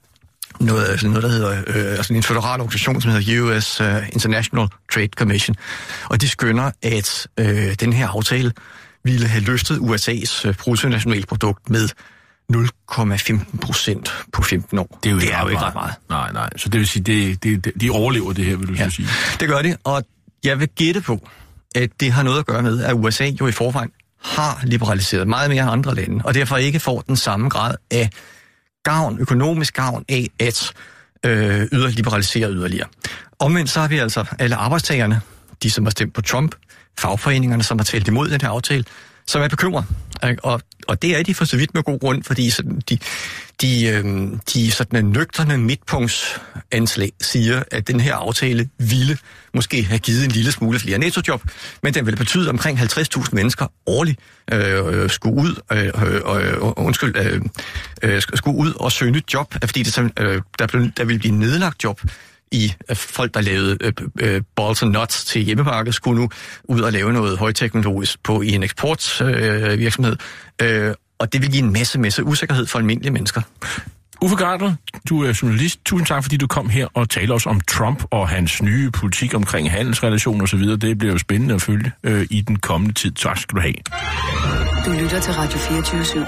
noget, altså noget, der hedder øh, altså en federal organisation, som hedder U S uh, International Trade Commission. Og de skønner, at øh, den her aftale ville have løftet U S A's bruttonationalprodukt med nul komma femten procent på femten år. Det er jo, det ikke, er jo ikke meget. ret meget. Nej, nej. Så det vil sige, det, det, de overlever det her, vil du ja, så sige? Det gør det, og jeg vil gætte på, at det har noget at gøre med, at U S A jo i forvejen har liberaliseret meget mere end andre lande, og derfor ikke får den samme grad af gavn, økonomisk gavn af at øh, yder liberalisere yderligere. Omvendt så har vi altså alle arbejdstagerne, de som har stemt på Trump, fagforeningerne, som har talt imod den her aftale, som er bekymret. Og, og det er de for så vidt med god grund, fordi sådan, de, de, øhm, de sådan nøgterne midtpunktsanslag siger, at den her aftale ville måske have givet en lille smule flere nettojob, men den ville betyde, at omkring halvtreds tusind mennesker årligt øh, skulle ud øh, øh, undskyld, øh, øh, skulle ud og søge nyt job, fordi det, øh, der, blev, der ville blive nedlagt job i folk, der lavede øh, øh, balls and nuts til hjemmemarkedet, skulle nu ud og lave noget højteknologisk på i en eksportvirksomhed. Øh, øh, og det vil give en masse, masse usikkerhed for almindelige mennesker. Uffe Gardner, du er journalist. Tusind tak, fordi du kom her og taler os om Trump og hans nye politik omkring handelsrelationer osv. Det bliver jo spændende at følge øh, i den kommende tid. Tak skal du have. Du lytter til Radio fireogtyve syv.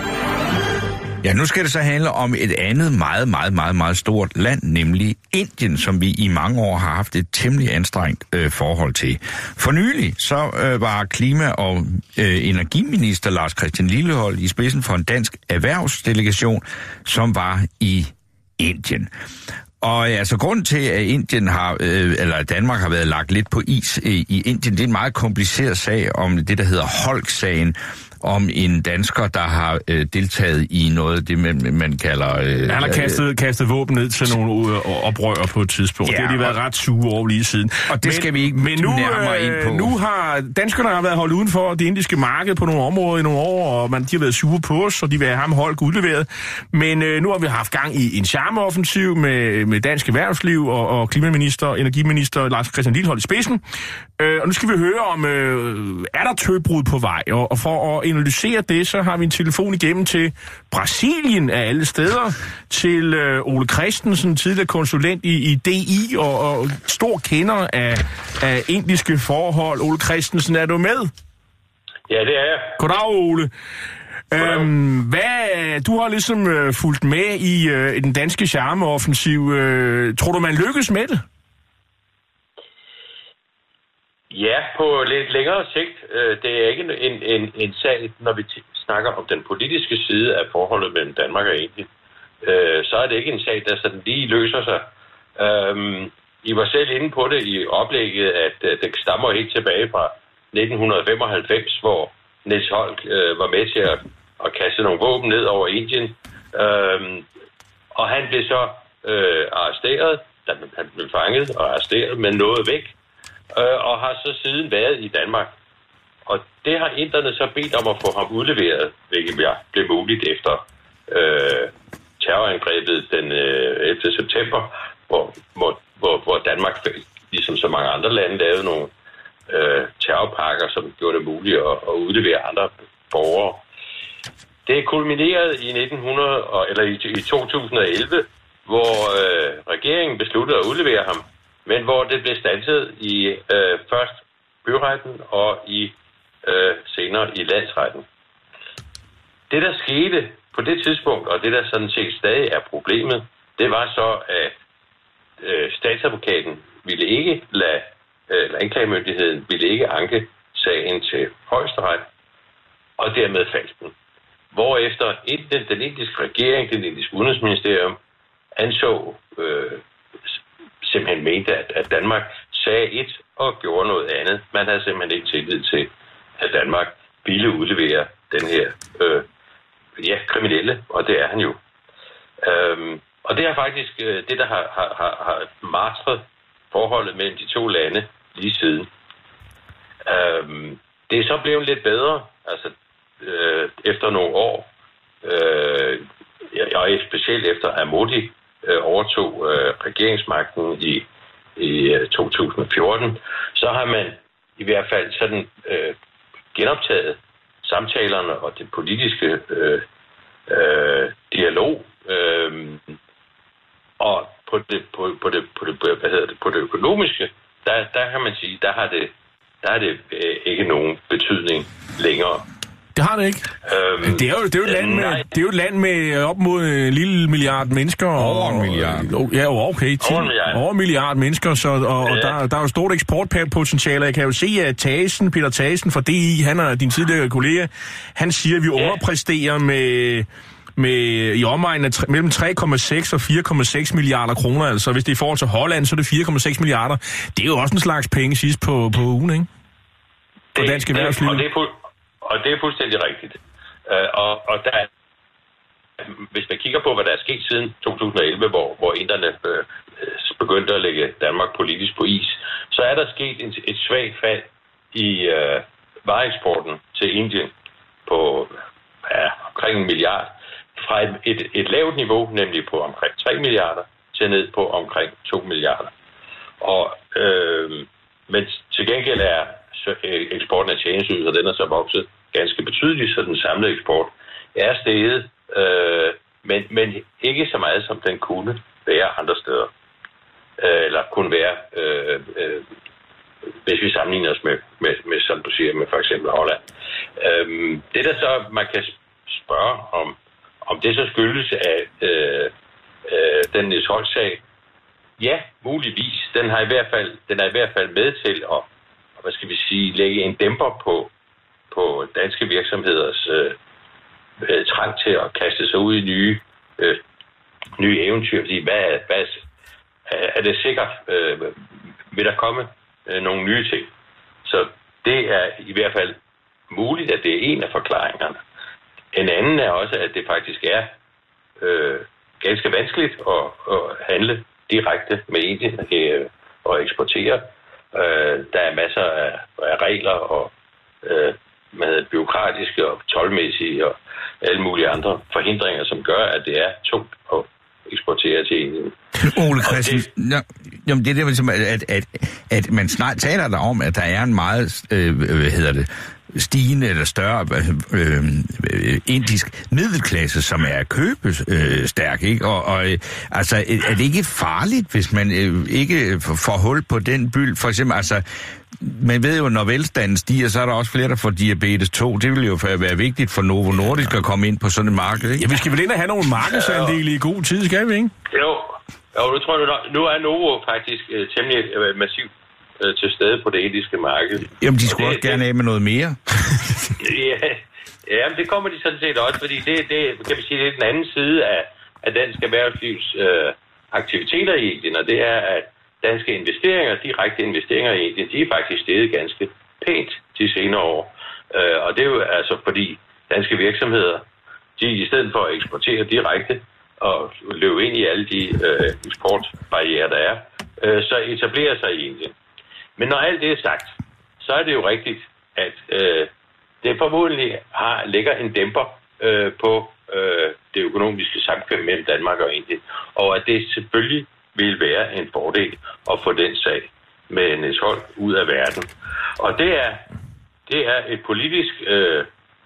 Ja, nu skal det så handle om et andet meget, meget, meget, meget stort land, nemlig Indien, som vi i mange år har haft et temmelig anstrengt øh, forhold til. For nylig så øh, var klima- og øh, energiminister Lars Christian Lilleholt i spidsen for en dansk erhvervsdelegation, som var i Indien. Og altså grunden til, at Indien har, øh, eller Danmark har været lagt lidt på is øh, i Indien, det er en meget kompliceret sag om det, der hedder Holk-sagen, om en dansker, der har øh, deltaget i noget, det man, man kalder... Øh, Han har kastet, kastet våben ned til nogle øh, oprører på et tidspunkt. Ja, det har de været ret sure over lige siden. Og det men, skal vi ikke men nu, nærmere ind på. Nu har danskerne har været holdt uden for det indiske marked på nogle områder i nogle år, og man, de har været sure på os, og de vil have ham holdt udleveret. Men øh, nu har vi haft gang i en charmeoffensiv med, med dansk erhvervsliv og, og klimaminister, energiminister Lars Christian Lilleholt i spidsen. Øh, og nu skal vi høre om, øh, er der tøbrud på vej? Og, og for at analysere det, så har vi en telefon igennem til Brasilien af alle steder, til øh, Ole Christensen, tidligere konsulent i, i D I og, og stor kender af, af indiske forhold. Ole Christensen, er du med? Ja, det er jeg. Goddag, Ole. Øhm, hvad, du har ligesom øh, fulgt med i, øh, i den danske charmeoffensiv. Øh, tror du, man lykkes med det? Ja, på lidt længere sigt. Det er ikke en, en, en sag, når vi snakker om den politiske side af forholdet mellem Danmark og Indien. Så er det ikke en sag, der sådan lige løser sig. I var selv inde på det i oplægget, at det stammer helt tilbage fra nitten femoghalvfems, hvor Niels Holck var med til at, at kaste nogle våben ned over Indien. Og han blev så arresteret, da han blev fanget og arresteret, men nåede væk. Og har så siden været i Danmark. Og det har inderne så bedt om at få ham udleveret, hvilket blev muligt efter øh, terrorangrebet den øh, ellevte september, hvor, hvor, hvor, hvor Danmark, ligesom så mange andre lande, lavede nogle øh, terrorpakker, som gjorde det muligt at, at udlevere andre borgere. Det er kulmineret i nitten hundrede eller i, i to tusind og elleve, hvor øh, regeringen besluttede at udlevere ham, men hvor det blev standset i øh, først byretten og i øh, senere i landsretten. Det, der skete på det tidspunkt, og det, der sådan set stadig er problemet, det var så, at øh, statsadvokaten ville ikke lade, øh, eller anklagemyndigheden ville ikke anke sagen til Højesteret, og dermed faldt den. hvorefter den, den indiske regering, den indiske udenrigsministerium, anså, øh, simpelthen mente, at, at Danmark sagde et og gjorde noget andet. Man havde simpelthen ikke tillid til, at Danmark ville udlevere den her øh, ja, kriminelle, og det er han jo. Øhm, og det er faktisk øh, det, der har, har, har, har martret forholdet mellem de to lande lige siden. Øhm, det er så blevet lidt bedre, altså øh, efter nogle år, øh, og specielt efter at Modi øh, overtog øh, regeringsmagten i, i øh, to tusind og fjorten, så har man i hvert fald sådan øh, genoptaget samtalerne og det politiske øh, øh, dialog. Øh, og på det, på, på det, på det, hvad hedder det, på det økonomiske, der, der kan man sige, der har det, der har det øh, ikke nogen betydning længere. Det har det ikke. Øhm, det er jo, det er jo et land med, det er jo et land med op mod en lille milliard mennesker. Over en milliard. Og, ja, okay. ti, over en milliard. Over en milliard mennesker, så, og, og ja. der, der er jo stort eksportpotentiale. Jeg kan jo se, at Thasen, Peter Thasen fra D I, han er din tidligere kollega, han siger, at vi ja. underpræsterer med... med i omegnen af tre, mellem tre komma seks og fire komma seks milliarder kroner. Altså, hvis det er i forhold til Holland, så er det fire komma seks milliarder. Det er jo også en slags penge sidst på, på ugen, ikke? På det, dansk erhvervsliv. Og det er, fuld, og det er fuldstændig rigtigt. Uh, og, og der, hvis man kigger på, hvad der er sket siden to tusind og elleve, hvor, hvor inderne øh, begyndte at lægge Danmark politisk på is, så er der sket et, et svagt fald i øh, vareeksporten til Indien på ja, omkring en milliard. Fra et, et, et lavt niveau, nemlig på omkring tre milliarder, til ned på omkring to milliarder. Og, øh, men til gengæld er eksporten af tjenesteydelser, den er så vokset ganske betydeligt, så den samlede eksport er steget, øh, men, men ikke så meget, som den kunne være andre steder. Øh, eller kunne være, øh, øh, hvis vi sammenligner os med, med, med, som du siger, med for eksempel Holland. Øh, det der så, man kan spørge om, om det så skyldes af øh, øh, den Niels Holst-sag, ja, muligvis. Den har i hvert fald, den er i hvert fald med til at, hvad skal vi sige, lægge en dæmper på, på danske virksomheders øh, øh, trang til at kaste sig ud i nye, øh, nye eventyr. Fordi hvad, hvad er det sikkert, øh, vil der komme øh, nogle nye ting. Så det er i hvert fald muligt, at det er en af forklaringerne. En anden er også, at det faktisk er øh, ganske vanskeligt at, at handle direkte med Indien øh, og eksportere. Øh, der er masser af, af regler og øh, med byråkratiske og toldmæssige og alle mulige andre forhindringer, som gør, at det er tungt at eksportere til Indien. Ole Christensen, det, ja, jamen det er det, ligesom, at, at, at man snart taler der om, at der er en meget, øh, hvad hedder det, stigende eller større øh, øh, indisk middelklasse, som er købestærk, øh, ikke? Og, og øh, altså, er det ikke farligt, hvis man øh, ikke får hul på den byld? For eksempel, altså, man ved jo, når velstanden stiger, så er der også flere, der får diabetes to. Det vil jo være vigtigt for Novo Nordisk at komme ind på sådan et marked, ikke? Ja, vi skal vel ind og have nogle markedsandele i god tid, skal vi, ikke? Jo, jo nu tror jeg, nu er Novo faktisk øh, temmelig øh, massivt øh, til stede på det indiske marked. Jamen, de skulle det, også gerne af med noget mere. ja, ja, men det kommer de sådan set også, fordi det, det kan vi sige, det er den anden side af, af dansk erhvervslivs øh, aktiviteter i Indien, og det er, at danske investeringer, direkte investeringer i Indien, de er faktisk steget ganske pænt de senere år. Øh, og det er jo altså fordi danske virksomheder, de i stedet for at eksportere direkte og løbe ind i alle de øh, eksportbarrierer, der er, øh, så etablerer sig i Indien. Men når alt det er sagt, så er det jo rigtigt, at øh, det formodentlig har, ligger en dæmper øh, på øh, det økonomiske samkvem mellem Danmark og Indien, og at det selvfølgelig vil være en fordel at få den sag med Niels Holst ud af verden. Og det er, det er et politisk, øh,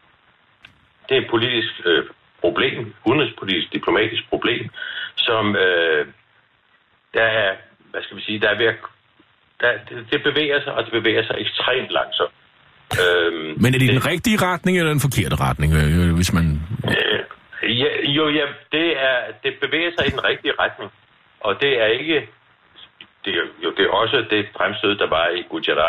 det er et politisk øh, problem, udenrigspolitisk, diplomatisk problem, som øh, der er, hvad skal vi sige, der er ved at, der, det, det bevæger sig, og det bevæger sig ekstremt langsomt. Øhm, Men er det, det den det, rigtige retning, eller den forkerte retning, øh, hvis man... Øh, ja, jo, ja, det, er, det bevæger sig i den rigtige retning. Og det er ikke, det er, jo, det er også det fremstød, der var i Gujarat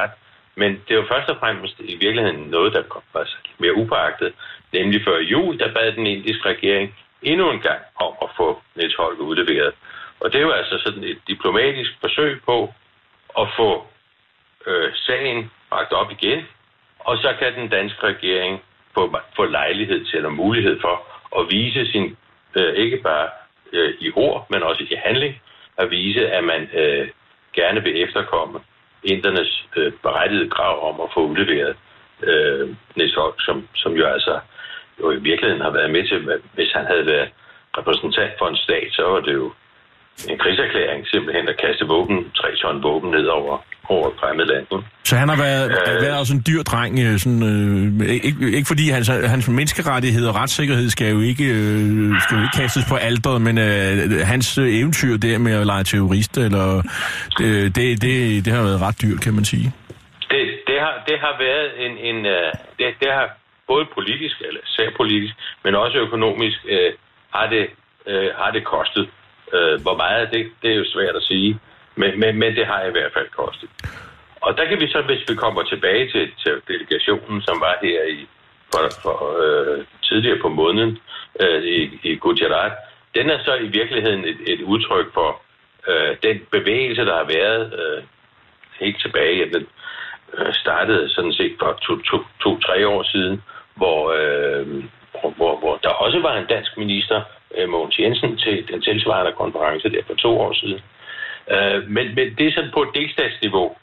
Men det er jo først og fremmest i virkeligheden noget, der kom altså, mere upåagtet. Nemlig før jul, der bad den indiske regering endnu en gang om at få Niels Holger udleveret. Og det er jo altså sådan et diplomatisk forsøg på at få øh, sagen bragt op igen. Og så kan den danske regering få, få lejlighed til, eller mulighed for at vise sin, øh, ikke bare øh, i ord, men også i handling, at vise, at man øh, gerne vil efterkomme indernes øh, berettigede krav om at få udleveret øh, Niels Holger, som, som jo altså jo i virkeligheden har været med til, hvis han havde været repræsentant for en stat, så var det jo en krigserklæring simpelthen at kaste våben, tre ton våben ned over, over et fremmed land. Så han har været, øh, været sådan en dyr dreng, sådan, øh, ikke, ikke fordi hans, hans menneskerettighed og retssikkerhed skal jo ikke, øh, skal jo ikke kastes på alteret, men øh, hans eventyr der med at lege terrorist, eller, øh, det, det, det har været ret dyrt, kan man sige. Det, det, har, det har været en, en uh, det, det har både politisk, eller særpolitisk, men også økonomisk, øh, har, det, øh, har det kostet. Øh, hvor meget, det, det er jo svært at sige, men, men, men det har i hvert fald kostet. Og der kan vi så, hvis vi kommer tilbage til, til delegationen, som var her i, for, for, øh, tidligere på måneden øh, i, i Gujarat, den er så i virkeligheden et, et udtryk for øh, den bevægelse, der har været øh, helt tilbage. Den øh, startede sådan set for to-tre to, to, to, år siden, hvor, øh, hvor, hvor der også var en dansk minister, Mogens Jensen, til den tilsvarende konference der for to år siden. Øh, men, men det er sådan på et delstatsniveau,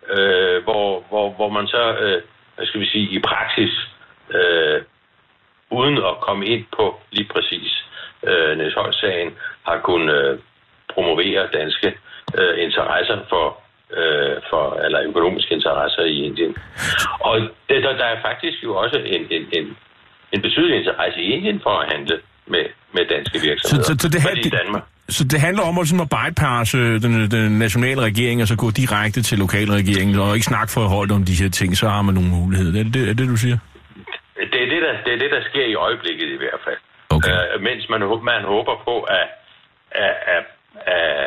øh, hvor, hvor, hvor man så, øh, hvad skal vi sige, i praksis, øh, uden at komme ind på lige præcis øh, Niels Holger-sagen, har kunnet øh, promovere danske øh, interesser for, øh, for, eller økonomiske interesser i Indien. Og det, der, der er faktisk jo også en, en, en, en betydelig interesse i Indien for at handle med, med danske virksomheder. Så, så, så, det, her, det, Danmark. så det handler om at, sådan, at bypasse den, den nationale regering, og så gå direkte til lokalregeringen, og ikke snakke for højt om de her ting, så har man nogle muligheder. Er det det, er det du siger? Det er det, der, det er det, der sker i øjeblikket i hvert fald. Okay. Uh, mens man, man håber på, at, at, at, at,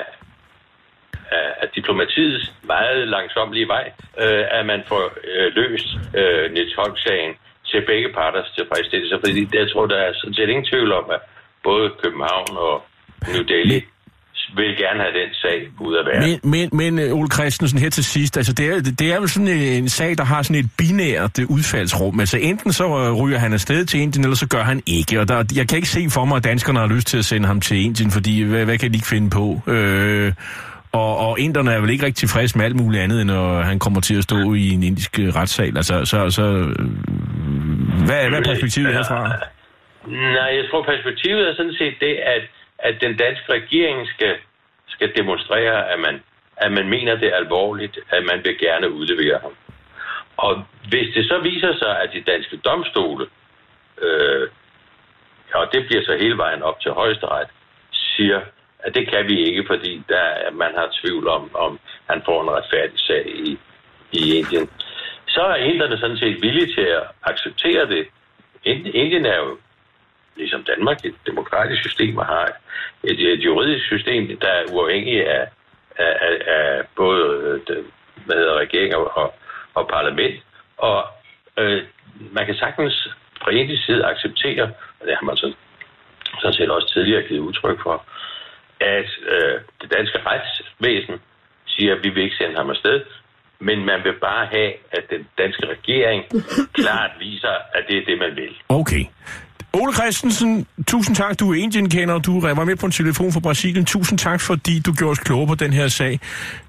at diplomatiets meget langsomlige vej, uh, at man får uh, løst uh, Niels Holger-sagen til begge parters tilfredsstillelse, fordi jeg tror, der er sådan set ingen tvivl om, at både København og New Delhi men, vil gerne have den sag ud af verden. Men, men, men Ole Christensen, her til sidst, altså det er, det er jo sådan en sag, der har sådan et binært udfaldsrum. Altså enten så ryger han afsted til Indien, eller så gør han ikke. Og der, jeg kan ikke se for mig, at danskerne har lyst til at sende ham til Indien, fordi hvad, hvad kan de ikke finde på? Øh, Og, og inderne er vel ikke rigtig tilfreds med alt muligt andet, end når han kommer til at stå i en indisk retssal. Altså, så, så hvad, hvad er perspektivet herfra? Nej, jeg tror, perspektivet er sådan set det, at, at den danske regering skal, skal demonstrere, at man, at man mener det er alvorligt, at man vil gerne udlevere ham. Og hvis det så viser sig, at de danske domstole, øh, og det bliver så hele vejen op til Højesteret, siger, at det kan vi ikke, fordi der, man har tvivl om, om han får en retfærdig sag i, i Indien. Så er inderne sådan set villige til at acceptere det. Indien er jo, ligesom Danmark, et demokratisk system, og har et, et juridisk system, der er uafhængigt af, af, af, af både hvad hedder, regering og, og parlament. Og øh, man kan sagtens fra indisk side acceptere, og det har man så, sådan set også tidligere givet udtryk for, at øh, det danske retsvæsen siger, at vi vil ikke sende ham afsted, men man vil bare have, at den danske regering klart viser, at det er det, man vil. Okay. Ole Christensen, tusind tak. Du er Indien-kender, du var med på en telefon fra Brasilien. Tusind tak, fordi du gjorde os klogere på den her sag.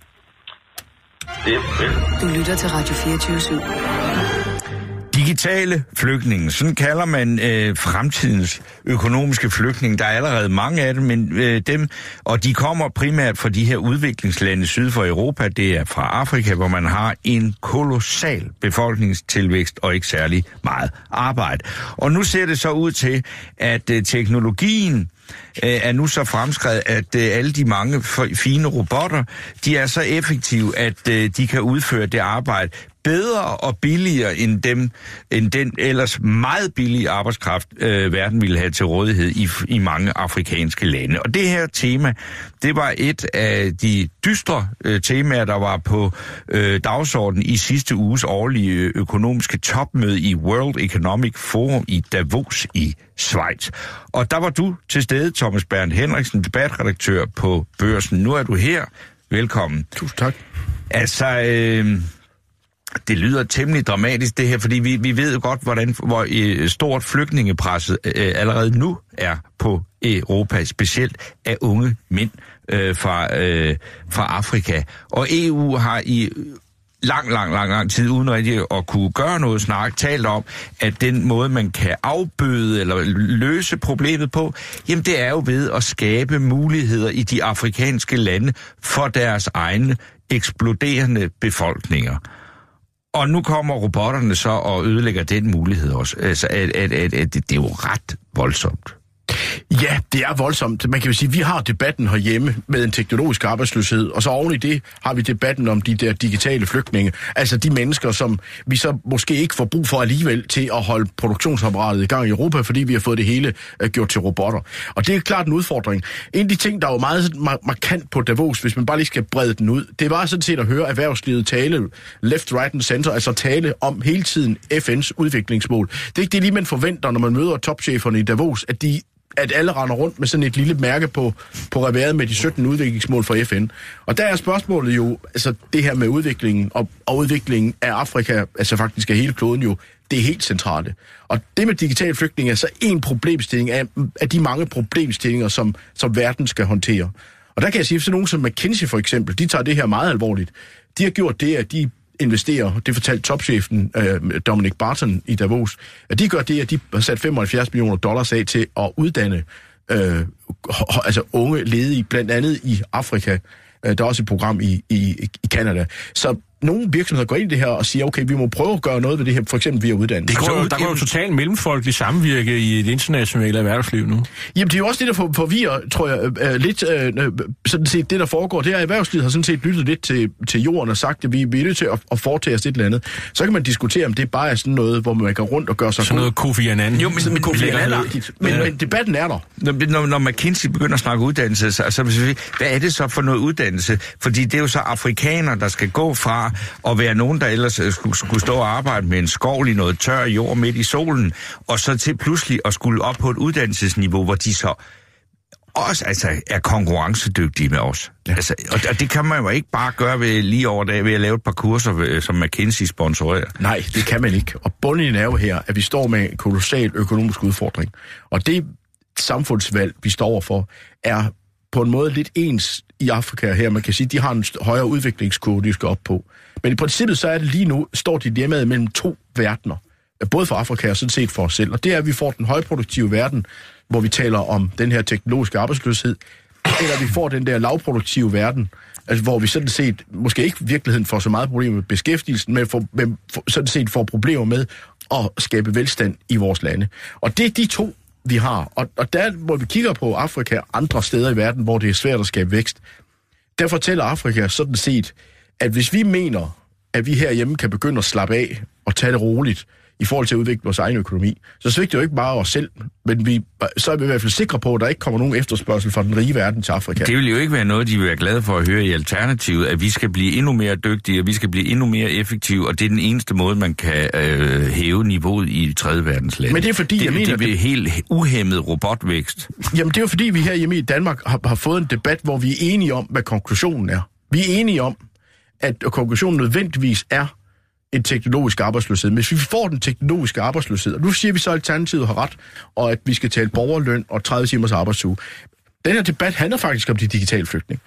Det er du lytter til Radio fireogtyve syv. Digitale flygtninge, sådan kalder man øh, fremtidens økonomiske flygtninge. Der er allerede mange af dem, men øh, dem, og de kommer primært fra de her udviklingslande syd for Europa. Det er fra Afrika, hvor man har en kolossal befolkningstilvækst og ikke særlig meget arbejde. Og nu ser det så ud til, at øh, teknologien øh, er nu så fremskredet, at øh, alle de mange fine robotter, de er så effektive, at øh, de kan udføre det arbejde bedre og billigere end dem, end den ellers meget billige arbejdskraft, øh, verden ville have til rådighed i, i mange afrikanske lande. Og det her tema, det var et af de dystre øh, temaer, der var på øh, dagsordenen i sidste uges årlige økonomiske topmøde i World Economic Forum i Davos i Schweiz. Og der var du til stede, Thomas Bernd Henriksen, debatredaktør på Børsen. Nu er du her. Velkommen. Tusind tak. Altså, øh, det lyder temmelig dramatisk det her, fordi vi, vi ved jo godt, hvordan, hvor øh, stort flygtningepresset øh, allerede nu er på Europa, specielt af unge mænd øh, fra, øh, fra Afrika. Og E U har i lang, lang, lang, lang tid, uden rigtig at kunne gøre noget snak, talt om, at den måde, man kan afbøde eller løse problemet på, jamen det er jo ved at skabe muligheder i de afrikanske lande for deres egne eksploderende befolkninger. Og nu kommer robotterne så og ødelægger den mulighed også. Altså, at, at, at, at det er jo ret voldsomt. Ja, det er voldsomt. Man kan jo sige, at vi har debatten herhjemme med en teknologisk arbejdsløshed, og så oven i det har vi debatten om de der digitale flygtninge. Altså de mennesker, som vi så måske ikke får brug for alligevel til at holde produktionsapparatet i gang i Europa, fordi vi har fået det hele uh, gjort til robotter. Og det er klart en udfordring. En af de ting, der var meget mar- markant på Davos, hvis man bare lige skal brede den ud, det var sådan set at høre erhvervslivet tale left, right and center, altså tale om hele tiden F N's udviklingsmål. Det er ikke det lige, man forventer, når man møder topcheferne i Davos, at de at alle render rundt med sådan et lille mærke på, på reværet med de sytten udviklingsmål for F N. Og der er spørgsmålet jo, altså det her med udviklingen og, og udviklingen af Afrika, altså faktisk af hele kloden jo, det er helt centrale. Og det med digital flygtning er så en problemstilling af, af de mange problemstillinger, som, som verden skal håndtere. Og der kan jeg sige, at sådan nogen som McKinsey for eksempel, de tager det her meget alvorligt. De har gjort det, at de investerer, det fortalte topchefen øh, Dominic Barton i Davos, at de gør det, at de har sat femoghalvfjerds millioner dollars af til at uddanne øh, altså unge ledige, blandt andet i Afrika. Øh, der er også et program i, i, i Canada. Så nogle virksomheder går ind i det her og siger, okay, vi må prøve at gøre noget ved det her, for eksempel via uddannelse. Det går jo, der går jo totalt mellemfolkelig samvirke i det internationale erhvervsliv nu. Jamen, det er jo også det, der forvirrer, tror jeg, øh, lidt øh, sådan set det, der foregår. Det er, erhvervslivet har sådan set lyttet lidt til, til jorden og sagt, at vi, vi er nødt til at, at foretage os et eller andet. Så kan man diskutere, om det bare er sådan noget, hvor man går rundt og gør sig... Sådan noget Kofi Annan. Jo, men sådan Kofi Annan-agtigt. Men, ja. men debatten er der. Når, når McKinsey begynder at snakke uddannelse, så, så hvad er det så for noget uddannelse? Fordi det er jo så afrikanere, der skal gå fra at være nogen, der ellers skulle, skulle stå og arbejde med en skovl i noget tør jord midt i solen, og så til pludselig at skulle op på et uddannelsesniveau, hvor de så også altså, er konkurrencedygtige med os. Ja. Altså, og, og det kan man jo ikke bare gøre ved, lige over dag ved at lave et par kurser, ved, som McKinsey sponsorerer. Nej, det kan man ikke. Og bunden er jo her, at vi står med en kolossal økonomisk udfordring. Og det samfundsvalg, vi står overfor, er på en måde lidt ens i Afrika her. Man kan sige, at de har en højere udviklingskurve, de skal op på. Men i princippet så er det lige nu, står de hjemme mellem to verdener. Både for Afrika og sådan set for os selv. Og det er, at vi får den højproduktive verden, hvor vi taler om den her teknologiske arbejdsløshed, eller vi får den der lavproduktive verden, altså hvor vi sådan set, måske ikke i virkeligheden får så meget problemer med beskæftigelsen, men, for, men for, sådan set får problemer med at skabe velstand i vores lande. Og det er de to, vi har. Og, og der, hvor vi kigger på Afrika og andre steder i verden, hvor det er svært at skabe vækst, der fortæller Afrika sådan set, at hvis vi mener, at vi herhjemme kan begynde at slappe af og tage det roligt i forhold til at udvikle vores egen økonomi, så svigter det jo ikke bare os selv, men vi, så er vi i hvert fald sikre på, at der ikke kommer nogen efterspørgsel fra den rige verden til Afrika. Det vil jo ikke være noget, de vil være glade for at høre i Alternativet, at vi skal blive endnu mere dygtige, og vi skal blive endnu mere effektive, og det er den eneste måde, man kan øh, hæve niveauet i tredje verdens lande. Men det er fordi, det, jeg mener... Det er helt uhæmmet robotvækst. Jamen det er jo fordi, vi her hjemme i Danmark har, har fået en debat, hvor vi er enige om, hvad konklusionen er. Vi er enige om, at konklusionen nødvendigvis er en teknologisk arbejdsløshed. Men hvis vi får den teknologiske arbejdsløshed, og nu siger vi så, at Alternativet har ret, og at vi skal tale borgerløn og tredive timers arbejdsuge. Den her debat handler faktisk om de digitale flygtninge.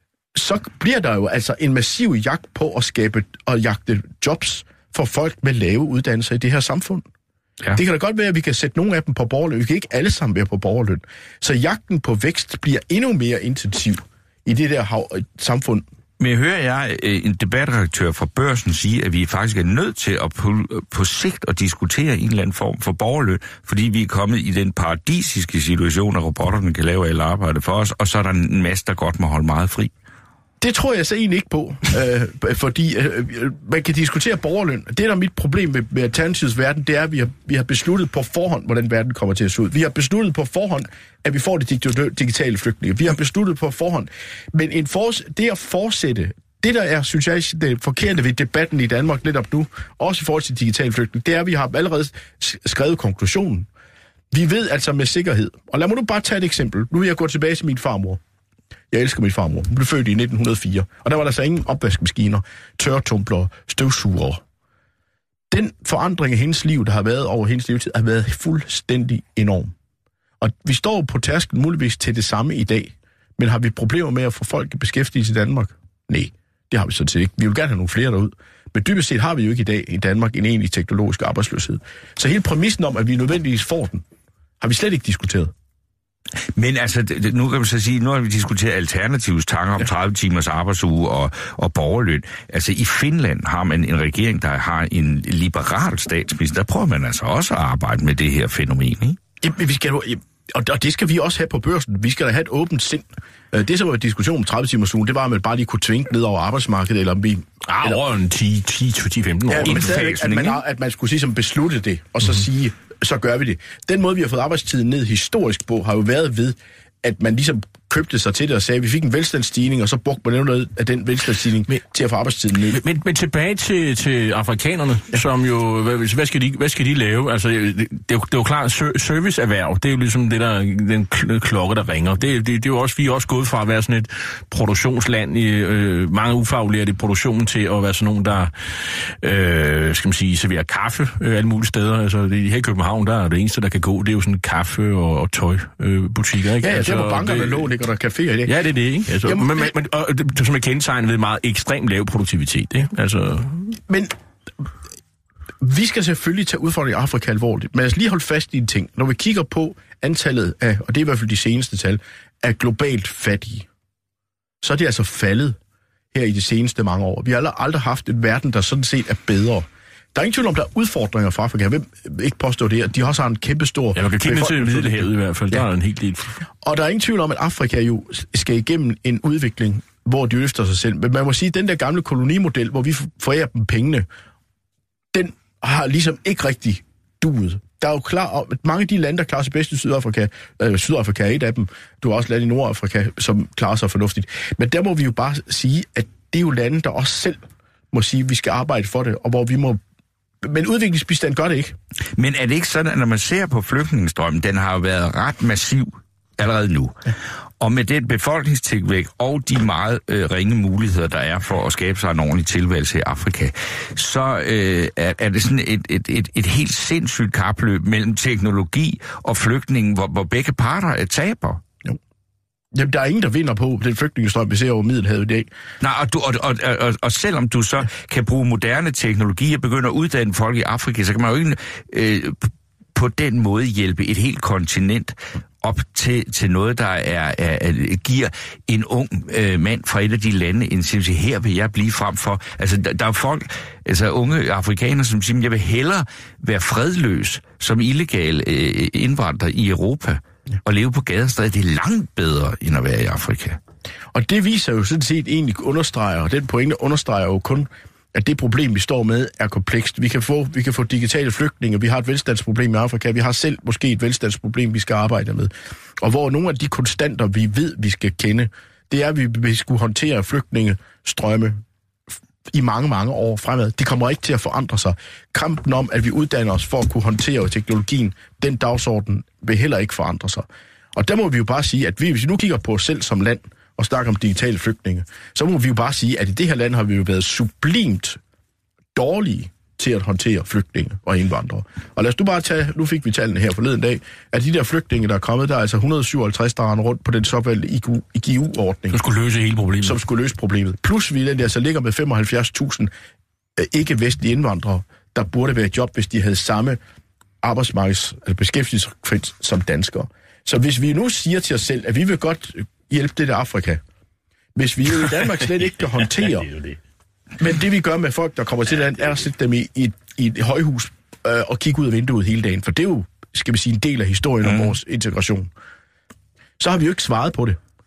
Så bliver der jo altså en massiv jagt på at skabe og jagte jobs for folk med lave uddannelser i det her samfund. Ja. Det kan da godt være, at vi kan sætte nogle af dem på borgerløn. Vi kan ikke alle sammen være på borgerløn. Så jagten på vækst bliver endnu mere intensiv i det der hav- samfund. Men jeg hører jeg en debatredaktør fra Børsen sige, at vi faktisk er nødt til at på, på sigt at diskutere en eller anden form for borgerløn, fordi vi er kommet i den paradisiske situation, at robotterne kan lave alt arbejde for os, og så er der en masse, der godt må holde meget fri. Det tror jeg så egentlig ikke på, øh, fordi øh, man kan diskutere borgerløn. Det, der er mit problem med, med Alternativets verden, det er, at vi har, vi har besluttet på forhånd, hvordan verden kommer til at se ud. Vi har besluttet på forhånd, at vi får det digitale flygtninge. Vi har besluttet på forhånd. Men en for, det at fortsætte, det der er, synes jeg, det forkerte ved debatten i Danmark lidt op nu, også i forhold til digitale flygtninge, det er, at vi har allerede skrevet konklusionen. Vi ved altså med sikkerhed, og lad mig nu bare tage et eksempel. Nu vil jeg gå tilbage til min farmor. Jeg elsker min farmor. Hun blev født i nitten hundrede og fire, og der var der så ingen opvaskemaskiner, tørretumbler, støvsugere. Den forandring af hendes liv, der har været over hendes levetid, har været fuldstændig enorm. Og vi står på tærsken muligvis til det samme i dag, men har vi problemer med at få folk beskæftiget i Danmark? Nej, det har vi sådan set ikke. Vi vil gerne have nogle flere derud. Men dybest set har vi jo ikke i dag i Danmark en egentlig teknologisk arbejdsløshed. Så hele præmissen om, at vi nødvendigvis får den, har vi slet ikke diskuteret. Men altså, nu kan man så sige, nu har vi diskuteret Alternativets tanker om tredive timers arbejdsuge og, og borgerløn. Altså, i Finland har man en regering, der har en liberal statsminister. Der prøver man altså også at arbejde med det her fænomen, ikke? Jamen, vi skal jo... Og det skal vi også have på børsen. Vi skal da have et åbent sind. Det, som var diskussion om tredive timers ugen, det var, at man bare lige kunne tvinge ned over arbejdsmarkedet, eller om vi... Ah, eller, over en ti til femten år. Ja, men stadigvæk, at man, at man skulle sige, som beslutte det, og så mm-hmm. sige, så gør vi det. Den måde, vi har fået arbejdstiden ned historisk på, har jo været ved, at man ligesom købte sig til det og sagde, at vi fik en velstandsstigning, og så brugte man noget af den velstandsstigning men, til at få arbejdstiden ned. Men, men tilbage til, til afrikanerne, ja. som jo, hvad, hvad, skal de, hvad skal de lave? Altså, det, det, er, jo, det er jo klart, serviceerhverv, det er jo ligesom det der, den klokke, der ringer. Det, det, det er jo også, vi er også gået fra at være sådan et produktionsland, i øh, mange ufaglærte i produktionen, til at være sådan nogen, der, øh, skal man sige, serverer kaffe øh, alle mulige steder. Altså, det, her i København, der er det eneste, der kan gå, det er jo sådan kaffe og, og tøjbutikker, øh, ikke? Ja, ja, altså, det er, hvor bankerne lå, ligger der caféer i det. Ja, det er det, ikke? Altså, Jamen, men, men, og, det, som er kendetegnet ved meget ekstremt lav produktivitet, ikke? Altså... Men vi skal selvfølgelig tage udfordringen i Afrika alvorligt, men lad os lige holde fast i en ting. Når vi kigger på antallet af, og det er i hvert fald de seneste tal, af globalt fattige, så er det altså faldet her i de seneste mange år. Vi har aldrig haft en verden, der sådan set er bedre. Der er ingen tvivl om, der er udfordringer fra Afrika. Hvem ikke påstår det, at de også har en kæmpe stor... Ja, man kan kigge ned til Middelhavet i hvert fald. Der ja. er en helt del... Og der er ingen tvivl om, at Afrika jo skal igennem en udvikling, hvor de løfter sig selv. Men man må sige, at den der gamle kolonimodel, hvor vi forærer dem pengene, den har ligesom ikke rigtig duet. Der er jo klar, at mange af de lande, der klarer sig bedst i Sydafrika, øh, Sydafrika er et af dem, du har også lande i Nordafrika, som klarer sig fornuftigt. Men der må vi jo bare sige, at det er jo lande, der også selv må sige, at vi skal arbejde for det, og hvor vi må... Men udviklingsbistand gør det ikke. Men er det ikke sådan, at når man ser på flygtningestrømmen, den har jo været ret massiv allerede nu. Ja. Og med den befolkningstilvækst og de meget øh, ringe muligheder, der er for at skabe sig en ordentlig tilværelse i Afrika, så øh, er, er det sådan et, et, et, et helt sindssygt kapløb mellem teknologi og flygtningen, hvor, hvor begge parter er taber. Jo. Jamen, der er ingen, der vinder på den flygtningestrøm, vi ser over Middelhavet i dag. Nej, og, du, og, og, og, og selvom du så kan bruge moderne teknologi og begynde at uddanne folk i Afrika, så kan man jo ikke øh, på den måde hjælpe et helt kontinent op til, til noget, der er, er, er, giver en ung øh, mand fra et af de lande en sige, her vil jeg blive frem for. Altså, der, der er folk, altså unge afrikanere, som siger, jeg vil hellere være fredløs som illegal øh, indvandrer i Europa ja. og leve på gadestræde. Det er langt bedre, end at være i Afrika. Og det viser jo sådan set egentlig understreger, og den pointe understreger jo kun, at det problem, vi står med, er komplekst. Vi kan få, vi kan få digitale flygtninge, vi har et velstandsproblem i Afrika, vi har selv måske et velstandsproblem, vi skal arbejde med. Og hvor nogle af de konstanter, vi ved, vi skal kende, det er, at vi vil skulle håndtere flygtningestrømme i mange, mange år fremad. Det kommer ikke til at forandre sig. Kampen om, at vi uddanner os for at kunne håndtere teknologien, den dagsorden vil heller ikke forandre sig. Og der må vi jo bare sige, at vi, hvis vi nu kigger på os selv som land, og snakker om digitale flygtninge, så må vi jo bare sige, at i det her land har vi jo været sublimt dårlige til at håndtere flygtninge og indvandrere. Og lad os nu bare tage, nu fik vi tallene her forleden dag, at de der flygtninge, der er kommet, der er altså et hundrede og syvoghalvtreds, der er rundt på den såkaldte I G U-ordning. Som skulle løse hele problemet. Som skulle løse problemet. Plus vi den der, så ligger med femoghalvfjerds tusind ikke-vestlige indvandrere, der burde være et job, hvis de havde samme arbejdsmarkeds- eller beskæftigelsesfrekvens som danskere. Så hvis vi nu siger til os selv, at vi vil godt hjælpe det der Afrika, hvis vi jo i Danmark slet ikke kan håndtere. Men det vi gør med folk, der kommer til land, er at sætte dem i, i, i et højhus øh, og kigge ud af vinduet hele dagen. For det er jo, skal vi sige, en del af historien om vores integration. Så har vi jo ikke svaret på det.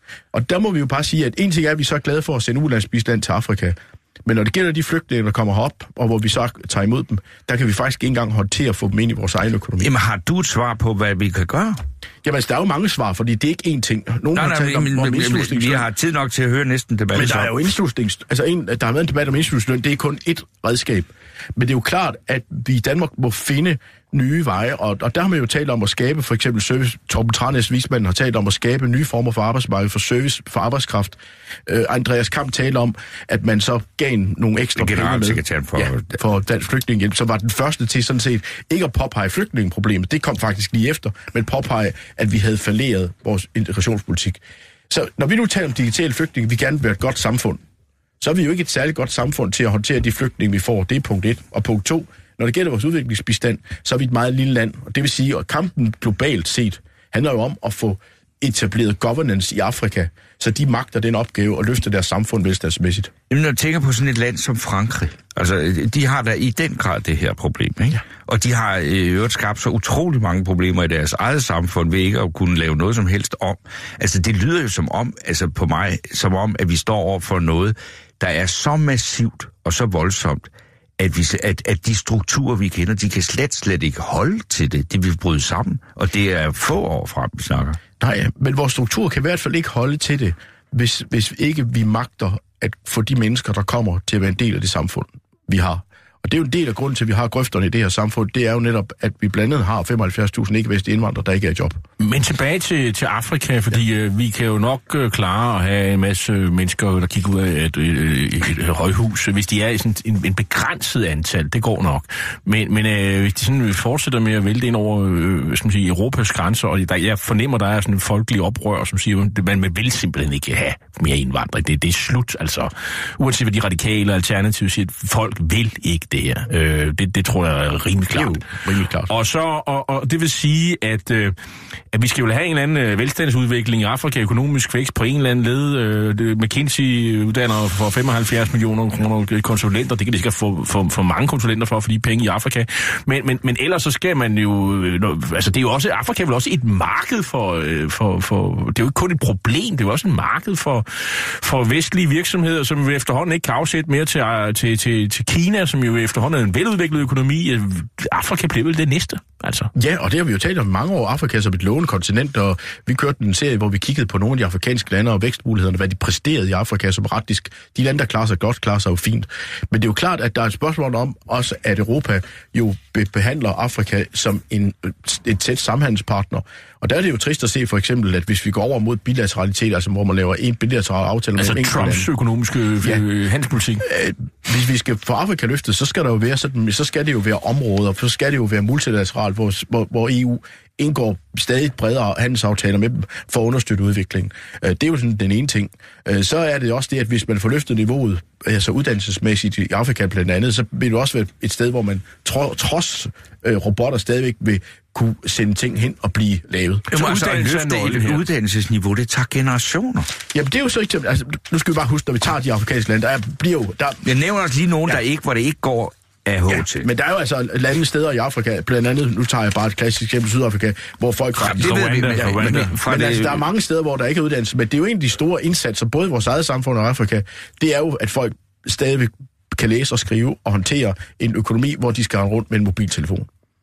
Og der må vi jo bare sige, at en ting er, at vi så er glade for at sende ulandsbistand til Afrika. Men når det gælder de flygtninge, der kommer herop, og hvor vi så tager imod dem, der kan vi faktisk ikke engang håndtere at få dem ind i vores egen økonomi. Jamen har du et svar på, hvad vi kan gøre? Jamen altså, der er jo mange svar, fordi det er ikke én ting. Nogle nej, har nej, talt om, men, om men, vi har tid nok til at høre næsten debatten. Men der er jo indslusnings... Altså, en, der har været en debat om indslusningsløn, det er kun ét redskab. Men det er jo klart, at vi i Danmark må finde nye veje, og, og der har man jo talt om at skabe, for eksempel service, Torben Tranæs, vismanden, har talt om at skabe nye former for arbejdsmarked, for service, for arbejdskraft. Uh, Andreas Kamp talte om, at man så gav nogle ekstra penge med for, ja, for Dansk Flygtningehjælp, som var den første til sådan set ikke at påpege flygtningeproblemet. Det kom faktisk lige efter, men påpege, at vi havde falleret vores integrationspolitik. Så når vi nu taler om digitale flygtninge, vi gerne vil være et godt samfund, så er vi jo ikke et særligt godt samfund til at håndtere de flygtninge, vi får. Det er punkt et. Og punkt to, når det gælder vores udviklingsbistand, så er vi et meget lille land. Og det vil sige, at kampen globalt set handler jo om at få etableret governance i Afrika, så de magter den opgave og løfter deres samfund velstandsmæssigt. Jamen, når du tænker på sådan et land som Frankrig, altså, de har da i den grad det her problem, ikke? Ja. Og de har i øvrigt skabt så utrolig mange problemer i deres eget samfund ved ikke at kunne lave noget som helst om. Altså, det lyder jo som om, altså på mig, som om, at vi står over for noget, der er så massivt og så voldsomt, at, vi, at, at de strukturer, vi kender, de kan slet, slet ikke holde til det. De vil bryde sammen, og det er få år frem, vi snakker. Nej, men vores struktur kan i hvert fald ikke holde til det, hvis, hvis ikke vi magter at få de mennesker, der kommer til at være en del af det samfund, vi har. Og det er jo en del af grunden til, at vi har grøfterne i det her samfund. Det er jo netop, at vi blandt andet har femoghalvfjerds tusind ikke-vestlige indvandrere, der ikke er i job. Men tilbage til, til Afrika, fordi ja. øh, vi kan jo nok øh, klare at have en masse mennesker, der kigger ud af et, et, et, et, et højhus, hvis de er i sådan en, en begrænset antal. Det går nok. Men, men øh, hvis de sådan fortsætter med at vælte ind over øh, skal man sige, Europas grænser, og der, jeg fornemmer, der er sådan en folkelig oprør, som siger, at man vil simpelthen ikke have mere indvandring. Det, det er slut, altså. Uanset hvad de radikale alternativer siger, folk vil ikke det her. Øh, det, det tror jeg er rimelig klart. Jo, rimelig klart. Og, så, og, og det vil sige, at, øh, at vi skal jo have en eller anden øh, velstandsudvikling i Afrika, økonomisk vækst på en eller anden led. Øh, McKinsey uddanner for femoghalvfjerds millioner kroner konsulenter. Det kan de skal få for, for mange konsulenter for, for de penge i Afrika. Men, men, men ellers så skal man jo... Øh, altså det er jo også... Afrika er vel også et marked for, øh, for, for... Det er jo ikke kun et problem, det er jo også et marked for, for vestlige virksomheder, som efterhånden ikke kan afsætte mere til, til, til, til Kina, som jo efterhånden er en veludviklet økonomi. Afrika bliver vel det næste, altså. Ja, og det har vi jo talt om mange år. Afrika som et lovende kontinent, og vi kørte en serie, hvor vi kiggede på nogle af de afrikanske lande og vækstmulighederne, hvad de præsterede i Afrika som rettisk. De lande, der klarer sig godt, klarer sig jo fint. Men det er jo klart, at der er et spørgsmål om også, at Europa jo behandler Afrika som en, et tæt samhandelspartner. Og der er det jo trist at se for eksempel, at hvis vi går over mod bilateralitet, altså hvor man laver en bilateral aftale... Altså Trumps økonomiske ja. handelspolitik. Hvis vi skal få Afrika løftet, så skal der jo være sådan, så skal det jo være områder, så skal det jo være multilateralt, hvor, hvor, hvor E U indgår stadig bredere handelsaftaler med dem for at understøtte udviklingen. Det er jo sådan den ene ting. Så er det også det, at hvis man får løftet niveauet, altså uddannelsesmæssigt i Afrika blandt andet, så vil det også være et sted, hvor man tro, trods øh, robotter stadigvæk vil kunne sende ting hen og blive lavet. Så altså, at løfte et uddannelsesniveau, det tager generationer. Jamen det er jo så ikke... Altså, nu skal vi bare huske, når vi tager de afrikanske lande, der er, bliver jo... Der, Jeg nævner også lige nogen, ja. der ikke, hvor det ikke går af H til. Ja, men der er jo altså lande steder i Afrika, blandt andet, nu tager jeg bare et klassisk eksempel, Sydafrika, hvor folk faktisk... Det ved vi, ja, men, men, men altså, der er mange steder, hvor der ikke er uddannelse, men det er jo en af de store indsatser, både i vores eget samfund og Afrika, det er jo, at folk stadigvæk kan læse og skrive og håndtere en økonomi, hvor de skal have rundt med en mobiltelefon.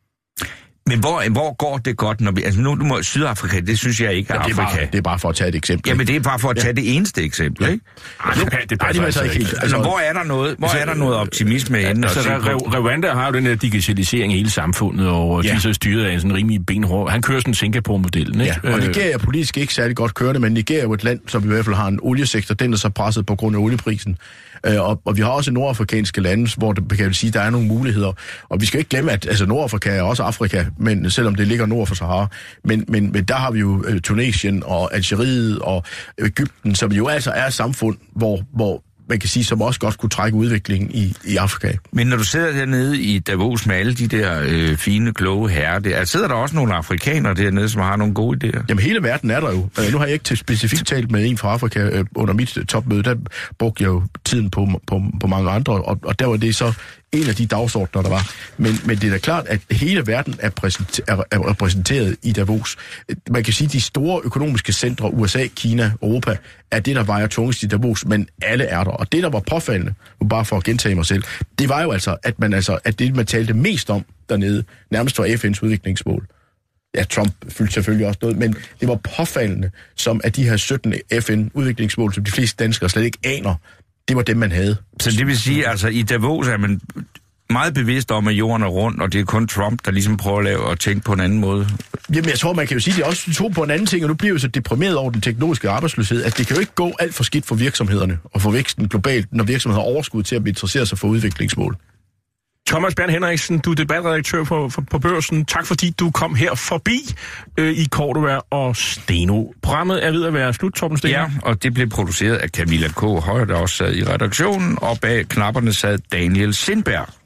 Men hvor, hvor går det godt, når vi... Altså nu, nu må Sydafrika, det synes jeg ikke er ja, det er Afrika. Bare, det er bare for at tage et eksempel. Jamen det er bare for at tage ja. det eneste eksempel, ja. ikke? Ej, det, det, det passer altså ikke helt. Altså, altså hvor er der noget, hvor altså, er der noget optimisme ja, inde? Altså, Rwanda har jo den her digitalisering i hele samfundet, og ja. de så styret af en sådan rimelig benhård... Han kører sådan Singapore-modellen, ikke? Ja, og Nigeria er politisk ikke særlig godt kørende, men Nigeria er jo et land, som i hvert fald har en oliesektor, den er så presset på grund af olieprisen. Og, og vi har også nordafrikanske lande, hvor det kan sige, der er nogle muligheder. Og vi skal ikke glemme, at altså, Nordafrika er også Afrika, men selvom det ligger nord for Sahara. Men, men, men der har vi jo uh, Tunesien og Algeriet og Egypten, som jo altså er et samfund, hvor, hvor man kan sige, som også godt kunne trække udviklingen i, i Afrika. Men når du sidder dernede i Davos med alle de der øh, fine, kloge herrer, der, sidder der også nogle afrikanere dernede, som har nogle gode idéer? Jamen hele verden er der jo. Uh, nu har jeg ikke specifikt talt med en fra Afrika uh, under mit topmøde. Der brugte jeg jo tiden på, på, på mange andre, og, og der var det så en af de dagsordner, der var. Men, men det er da klart, at hele verden er, præsenter, er, er repræsenteret i Davos. Man kan sige, at de store økonomiske centre, U S A, Kina, Europa, er det, der vejer tungest i Davos, men alle er der. Og det, der var påfaldende, bare for at gentage mig selv, det var jo altså, at, man altså, at det, man talte mest om dernede, nærmest var F N's udviklingsmål. Ja, Trump fyldte selvfølgelig også noget, men det var påfaldende, som at de her sytten F N-udviklingsmål, som de fleste danskere slet ikke aner, det var dem, man havde. Så det vil sige, altså i Davos er man meget bevidst om, at jorden er rund, og det er kun Trump, der ligesom prøver at lave og tænke på en anden måde. Jamen, jeg tror, man kan jo sige, at de også tog på en anden ting, og nu bliver vi så deprimeret over den teknologiske arbejdsløshed, at det kan jo ikke gå alt for skidt for virksomhederne og for væksten globalt, når virksomheder har overskud til at blive interesseret sig for udviklingsmål. Thomas Bern Henriksen, du er debatredaktør på, for, på Børsen. Tak fordi du kom her forbi øh, i Cordua og Steno. Programmet er ved at være slut, Torben Steno. Ja, og det blev produceret af Camilla K. Højer, der også sad i redaktionen, og bag knapperne sad Daniel Sindberg.